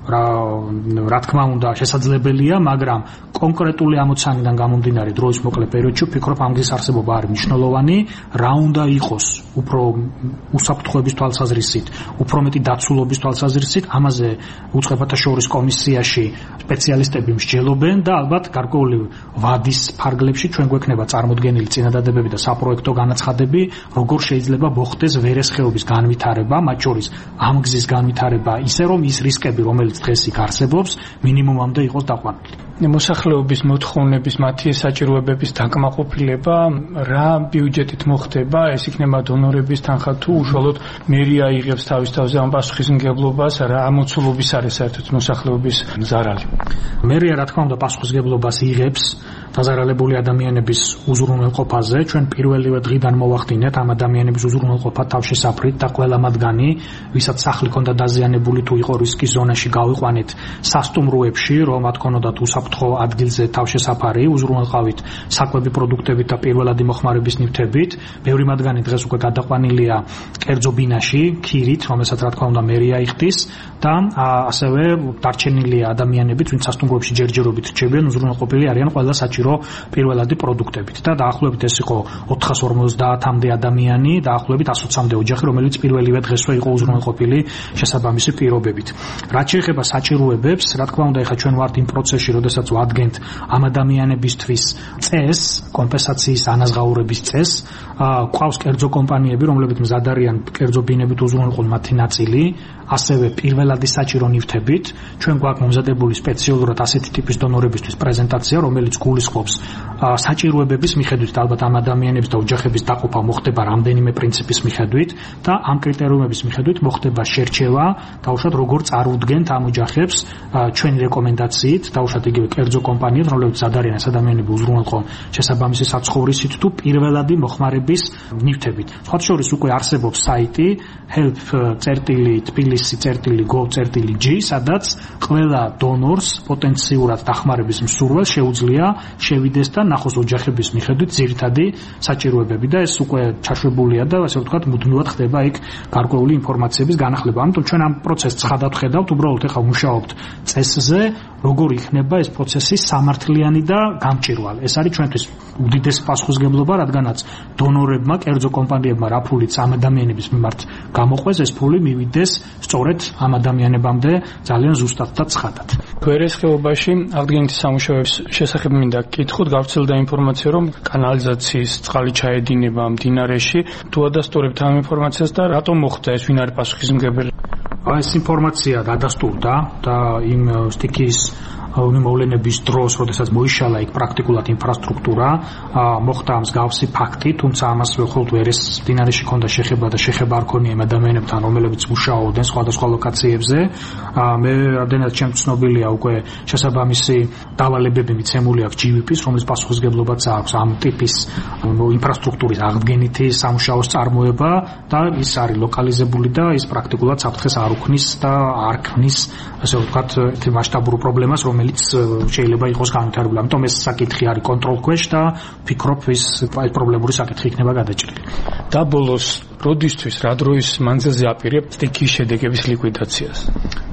რა თქმა უნდა შესაძლებელია, მაგრამ კონკრეტული ამოცანიდან გამომდინარე დროის მოკლე პერიოდში ვფიქრობ ამ გზის არსებობა არის მნიშვნელოვანი. რა უნდა იყოს უფრო უსაფრთხოების თვალსაზრისით, უფრო მეტი დაცულობის თვალსაზრისით, ამაზე უწყებათა შორის კომისიაში სპეციალისტები მსჯელობენ და ალბათ გარკვეული ვადის ფარგლებში ჩვენ გვექნება წარმოდგენილი წინადადებები და საპროექტო განაცხადები, როგორ შეიძლება მოხდეს ვერესხეობის განვითარება, მათ შორის ამ გზის განვითარება, ისე რომ ის რისკები, რომელიც დღეს იქ არსებობს, მინიმუმამდე იყოს დაყვანილი. მოსახლეობის მოთხოვნების, მათი საჭიროებების დაკმაყოფილება რა ბიუჯეტით მოხდება? ეს იქნება დონორების თანხა თუ უშუალოდ მერია იღებს თავის თავზე ამ პასუხისმგებლობას? რა ამოცულობის არის საერთოდ მოსახლეობის ზარალი? მერია რა თქმა უნდა პასუხისმგებლობას იღებს დაზარალებული ადამიანების უზრუნველყოფაზე. ჩვენ პირველივე დღიდან მოვახდინეთ ამ ადამიანების უზრუნველყოფა თავშესაფრით და ყველა მათგანი, ვისაც სახლი ჰქონდა დაზიანებული თუ იყო რისკის ზონაში, გავიყვანეთ სასტუმროებში, რომ მათ ჰქონოდათ უსაფრთხო ადგილზე თავშესაფარი, უზრუნველყავით საკვები პროდუქტებით და პირველადი მოხმარების ნივთებით. ბევრი მათგანი დღეს უკვე გადაყვანილია კერძო ბინაში, ქირით, რომელსაც რა თქმა უნდა მერია იხდის და ასევე დარჩენილია ადამიანებიც, ვინც სასტუმროებში ჯერჯერობით რჩებიან, უზრუნველყოფილი არიან ყველა საჭირო პირველადი პროდუქტებით და დაახლოებით ეს იყო 450-მდე ადამიანი, დაახლოებით 120-მდე ოჯახი, რომელიც პირველივე დღესვე იყო უზრუნველყოფილი შესაბამისი პირობებით. რაც შეეხება საჭიროებებს, რა თქმა უნდა, ეხლა ჩვენ ვართ იმ პროცესში, როდესაც ვადგენთ ამ ადამიანებისთვის წესს, კომპენსაციის ანაზღაურების წესს, ყავს კერძო კომპანიები, რომლებიც მზად არიან კერძო ბინებით უზრუნველყონ მათი ნაწილი, ასევე პირველადი საჭირო ნივთებით. ჩვენ გვაქვს მომზადებული სპეციალურად ასეთი ტიპის დონორებისთვის პრეზენტაცია, რომელიც გულისხმობს საჭიროებების მიხედვით, ალბათ ამ ადამიანების და ოჯახების დაყოფა მოხდება რამდენიმე პრინციპის მიხედვით და ამ კრიტერიუმების მიხედვით მოხდება შერჩევა, დაუშვათ როგორ წარუდგენთ ამ ოჯახებს ჩვენი რეკომენდაციით, დაუშვათ იგივე კერძო კომპანიებს, რომლებიც მზად არიან ეს ადამიანები უზრუნველყონ შესაბამისი საცხოვრისით თუ პირველადი მოხმარების ნივთებით. სხვა შორის უკვე არსებობს საიტი help.tbilisi.gov.g, სადაც ყველა დონორს პოტენციურად დახმარების მსურველს შეუძლია შევიდეს და ნახოს ოჯახების მიხედვით ძირითადი საჭიროებები და ეს უკვე ჩაშვებულია და ასე ვთქვათ მუდმივად ხდება იქ გარკვეული ინფორმაციების განახლება. ამიტომ ჩვენ ამ პროცესს ცხადად ხედავთ, უბრალოდ ეხლა მუშაობთ წესზე, როგორ იქნება ეს პროცესი სამართლიანი და გამჭირვალე. ეს არის ჩვენთვის უდიდესი პასუხისმგებლობა, რადგანაც დონორებმა, კერძო კომპანიებმა რა ფულიც ამ ადამიანების მიმართ გამოყვეს, ეს ფული მივიდეს სწორედ ამ ადამიანებამდე ძალიან ზუსტად და ცხადად. ვერესხეობაში აღდგენითი სამუშაოების შესახებ მინდა კითხოთ, გავრცელდა ინფორმაცია, რომ კანალიზაციის წყალი ჩაედინება მდინარეში. თუ ადასტურებთ ამ ინფორმაციას და რატომ მოხდა ეს, ვინ არის პასუხისმგებელი? ეს ინფორმაცია გადასტურდა და იმ სტიქიის მოვლენების დროს, როდესაც მოიშალა იქ პრაქტიკულად ინფრასტრუქტურა, მოხდა მსგავსი ფაქტი, თუმცა ამას მხოლოდ ვერეს მდინარეში ჰქონდა შეხება და შეხება არ ქონია იმ ადამიანებთან, რომლებიც მუშაობდნენ სხვადასხვა ლოკაციებზე. მე რამდენად ჩემს ცნობილია უკვე შესაბამისი დავალებები მიცემული აქვს GVP-ს, რომელიც პასუხისმგებლობაც აქვს ამ ტიპის ინფრასტრუქტურის აღდგენითი სამუშაოს წარმოება და ის არის ლოკალიზებული და ის პრაქტიკულად საფრთხეს არ უქმნის და არ ქმნის, ასე ვთქვათ, ერთი მასშტაბურ პრობლემას, რომელიც შეიძლება იყოს განვითარებული. ამიტომ ეს საკითხი არის კონტროლ ქვეშ და ვფიქრობ ის პრობლემური საკითხი იქნება გადაჭრილი. და ბოლოს როდისთვის, რა დროის მანძილზე აპირებთ სტიქიის შედეგების ლიკვიდაციას?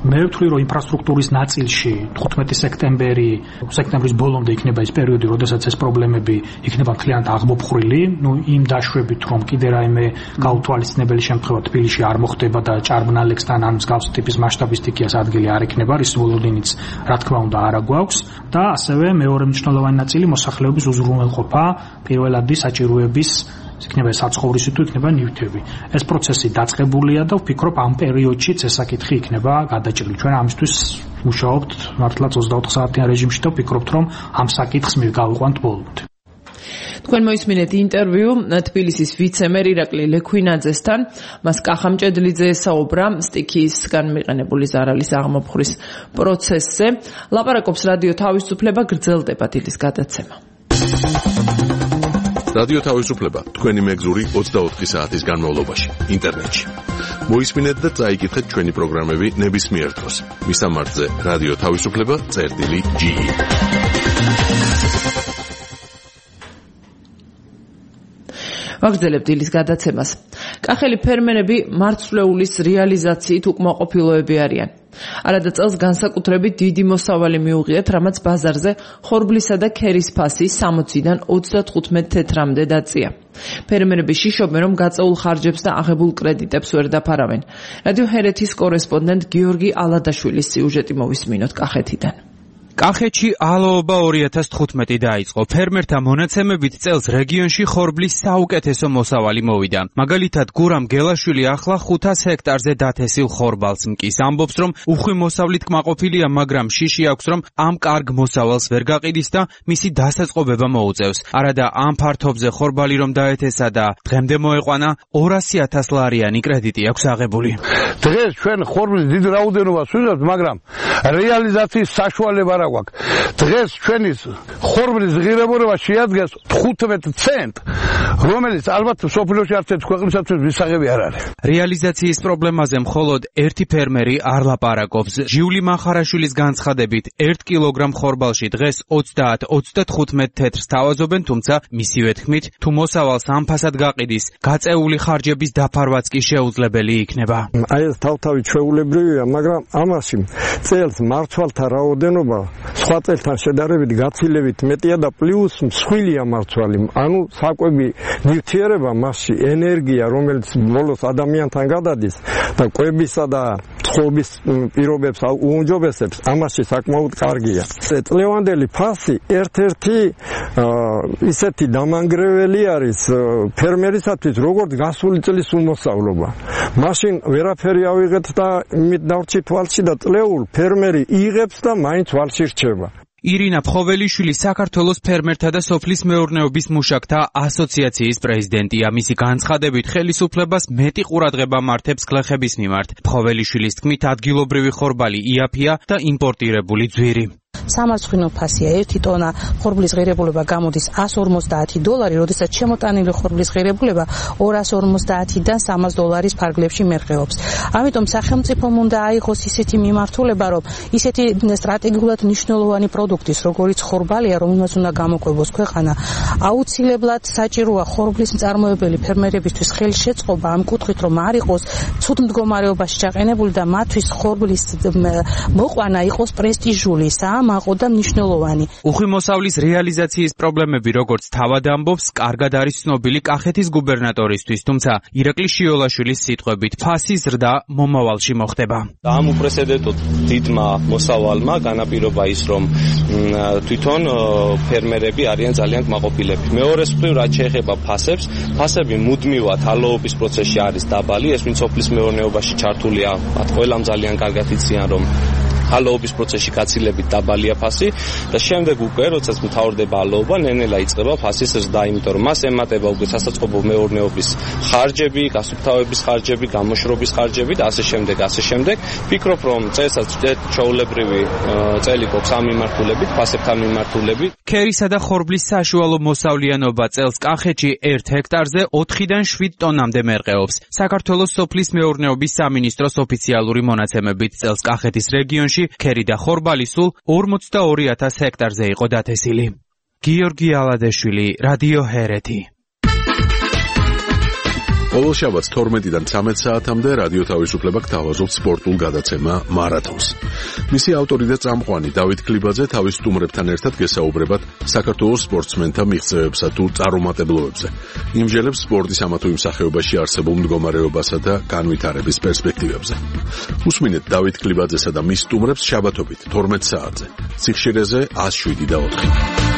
მე ვთვლი რომ ინფრასტრუქტურის ნაწილში 15 სექტემბრის ბოლომდე იქნება ის პერიოდი, როდესაც ეს პრობლემები იქნება მთლიანად აღმოფხრილი, იმ დაშვებით რომ კიდე რაიმე გაუთვალისწინებელი შემთხვევა თბილისში არ მოხდება და ჭარბნალექსთან ან მსგავსი ტიპის მასშტაბის სტიქიას ადგილი არ იქნება, რის ვლოდინიც რა თქმა უნდა არა გვაქვს და ასევე მეორე მნიშვნელოვანი ნაწილი მოსახლეობის უზრუნველყოფა პირველადი საჭიროების იქნება საცხოვრისი თუ იქნება ნივთები. ეს პროცესი დაწყებულია და ვფიქრობ ამ პერიოდშიც ეს საკითხი იქნება გადაჭრილი. ჩვენ ამისთვის მუშაობთ მართლაც 24 საათიან რეჟიმში და ვფიქრობთ რომ ამ საკითხს მივგავიყვანთ ბოლომდე. თქვენ მოისმინეთ ინტერვიუ თბილისის ვიცე-მერ ირაკლი ლექვინაძესთან. მას კახამჭედლიძე ესაუბრა სტიქიისგან მიყენებული ზარალის აღმოფხვრის პროცესზე. ლაპარაკობს რადიო თავისუფლება, გრძელდება დილის გადაცემა. რადიო თავისუფლება თქვენი მეგზური 24 საათის განმავლობაში ინტერნეტში. მოისმინეთ და წაიკითხეთ ჩვენი პროგრამები ნებისმიერ დროს. მისამართზე რადიო თავისუფლება.ge. ვაგრძელებთ დილის გადაცემას. კახელი ფერმერები მარცვლეულის რეალიზაციით უკმაყოფილოები არიან. არადა წელს განსაკუთრებით დიდი მოსავალი მიუღიათ, რამაც ბაზარზე ხორბლისა და ქერის ფასი 60-დან 35 თეთრამდე დაწია. ფერმერები შიშობენ, რომ გაწეულ ხარჯებს და აღებულ კრედიტებს ვერ დაფარავენ. რადიო ჰერეთის კორესპონდენტ გიორგი ალადაშვილის სიუჟეტი მოვისმინოთ კახეთიდან. კახეთში ალაობა 2015 დაიწყო. ფერმერთა მონაცემებით წელს რეგიონში ხორბლის საუკეთესო მოსავალი მოვიდა. მაგალითად, გურამ გელაშვილი ახლა 500 ჰექტარზე დათესილ ხორბალს მკის. ამბობს, რომ უხვი მოსავლით კმაყოფილია, მაგრამ შიში აქვს, რომ ამ კარგ მოსავალს ვერ გაყიდის და მისი დასაწყობება მოუწევს. არადა ამ ფართობზე ხორბალი რომ დაეთესა და დღემდე მოეყვანა 200,000 ლარიანი კრედიტი აქვს აღებული. დღეს ჩვენ ხორბლის დიდ რაოდენობას ვიღებთ, მაგრამ რეალიზაციის საშუალება დღეს ჩვენი ხორბლის ღირებულება შეადგენს 15 ცენტს, რომელიც ალბათ სოფლიოში არც ერთ ქვეყნისათვის მისაღები არ არის. რეალიზაციის პრობლემაზე მხოლოდ ერთი ფერმერი არ ლაპარაკობს. ჟიული მახარაშვილის განცხადებით 1 კილოგრამ ხორბალში დღეს 30-35 თეთრს თავაზობენ, თუმცა მისივე თქმით, თუ მოსავალს ამ ფასად გაყიდის, გაწეული ხარჯების დაფარვაც კი შეუძლებელი იქნება. აი ეს თავთავი ჩვეულებრივია, მაგრამ ამაში წელს მარცვალთა რაოდენობა სხვა წელთან შედარებით გაცილებით მეტია და პლუს მსხვილია მარცვალი. ანუ საკვები ნივთიერება მასში ენერგია, რომელიც ბოლოს ადამიანთან გადადის და კვებისა და ცხობის პირობებს უუმჯობესებს, ამაში საკმაოდ კარგია. წლევანდელი ფასი ერთ-ერთი ისეთი დამანგრეველი არის ფერმერისათვის, როგორც გასული წლის უმოსავლობა. მაშინ ვერაფერი ავიღეთ და იმით დავრჩით ვალში და წლეულ ფერმერი იღებს და მაინც ვალში რჩება. ირინა ფხოველიშვილი საქართველოს ფერმერთა და სოფლის მეურნეობის მუშაკთა ასოციაციის პრეზიდენტია. მისი განცხადებით, ხელისუფლებას მეტი ყურადღება მართებს გლეხების მიმართ. ფხოველიშვილის თქმით, ადგილობრივი ხორბალი იაფია და იმპორტირებული ძვირი. სამარცხვინო ფასია 1 ტონა ხორბლის ღირებულება გამოდის $150, როდესაც შემოტანილი ხორბლის ღირებულება $250-დან $300 ფარგლებში მერყეობს. ამიტომ სახელმწიფომ უნდა აიღოს ისეთი მიმართულება, რომ ისეთი სტრატეგიულად მნიშვნელოვანი პროდუქტის, როგორიც ხორბალია, რომელსაც უნდა გამოყვებოს ქვეყანა, აუცილებლად საჭიროა ხორბლის მწარმოებელი ფერმერებისთვის ხელშეწყობა ამ კუთხით, რომ არ იყოს ცუდ მდგომარეობაში ჩაყენებული და მათთვის ხორბლის მოყვანა იყოს პრესტიჟული, მაყო და მნიშვნელოვანი. უხვი მოსავლის რეალიზაციის პრობლემები, როგორც თავად ამბობს, კარგად არის ცნობილი კახეთის გუბერნატორისთვის, თუმცა ირაკლი შიოლაშვილის სიტყვებით, ფასის ზრდა მომავალში მოხდება. ამ უპრეცედენტოდ დიდმა მოსავალმა განაპირობა ის, რომ თვითონ ფერმერები არიან ძალიან კმაყოფილები. მეორე მხრივ, რაც შეეხება ფასებს, ფასები მუდმივად ალოობის პროცესში არის დაბალი, ეს ვინც სოფლის მეურნეობაში ჩართულია, მათ ყველამ ძალიან კარგად იციან, რომ ალოობის პროცესში გაცილებით დაბალია ფასი და შემდეგ უკვე, როდესაც მთავრდება ალოობა, ნელ-ნელა იწყება ფასის ზრდა, იმიტომ რომ მას ემატება უკვე სასაწყობო მეურნეობის ხარჯები, გასუფთავების ხარჯები, გამოშრობის ხარჯები და ასე შემდეგ. ვფიქრობ, რომ წელსაც ჩვეულებრივი წელი გვაქვს ამ მიმართულებით, ფასებთან მიმართულებით. ქერისა და ხორბლის საშუალო მოსავლიანობა წელს კახეთში 1 ჰექტარზე 4-დან 7 ტონამდე მერყეობს. საქართველოს სოფლის მეურნეობის სამინისტროს ოფიციალური მონაცემებით წელს კახეთის რეგიონში ქერი და ხორბალი სულ 42,000 ჰექტარზე იყო დათესილი. გიორგი ალადეშვილი, რადიო ჰერეთი. ყოველ შაბათს 12-დან 13 საათამდე რადიო თავისუფლება გთავაზობთ სპორტულ გადაცემა მარათონს. მისი ავტორი და წამყვანი დავით კლიბაძე თავის სტუმრებთან ერთად გესაუბრებათ საქართველოს სპორტსმენთა მიღწევებსა თუ წარუმატებლობებზე. იმჟელებს სპორტის ამა თუ იმ სახეობაში არსებულ მდგომარეობასა და განვითარების პერსპექტივებზე. უსმინეთ დავით კლიბაძესა და მის სტუმრებს შაბათობით 12 საათზე. სიხშირეზე 107 და 4.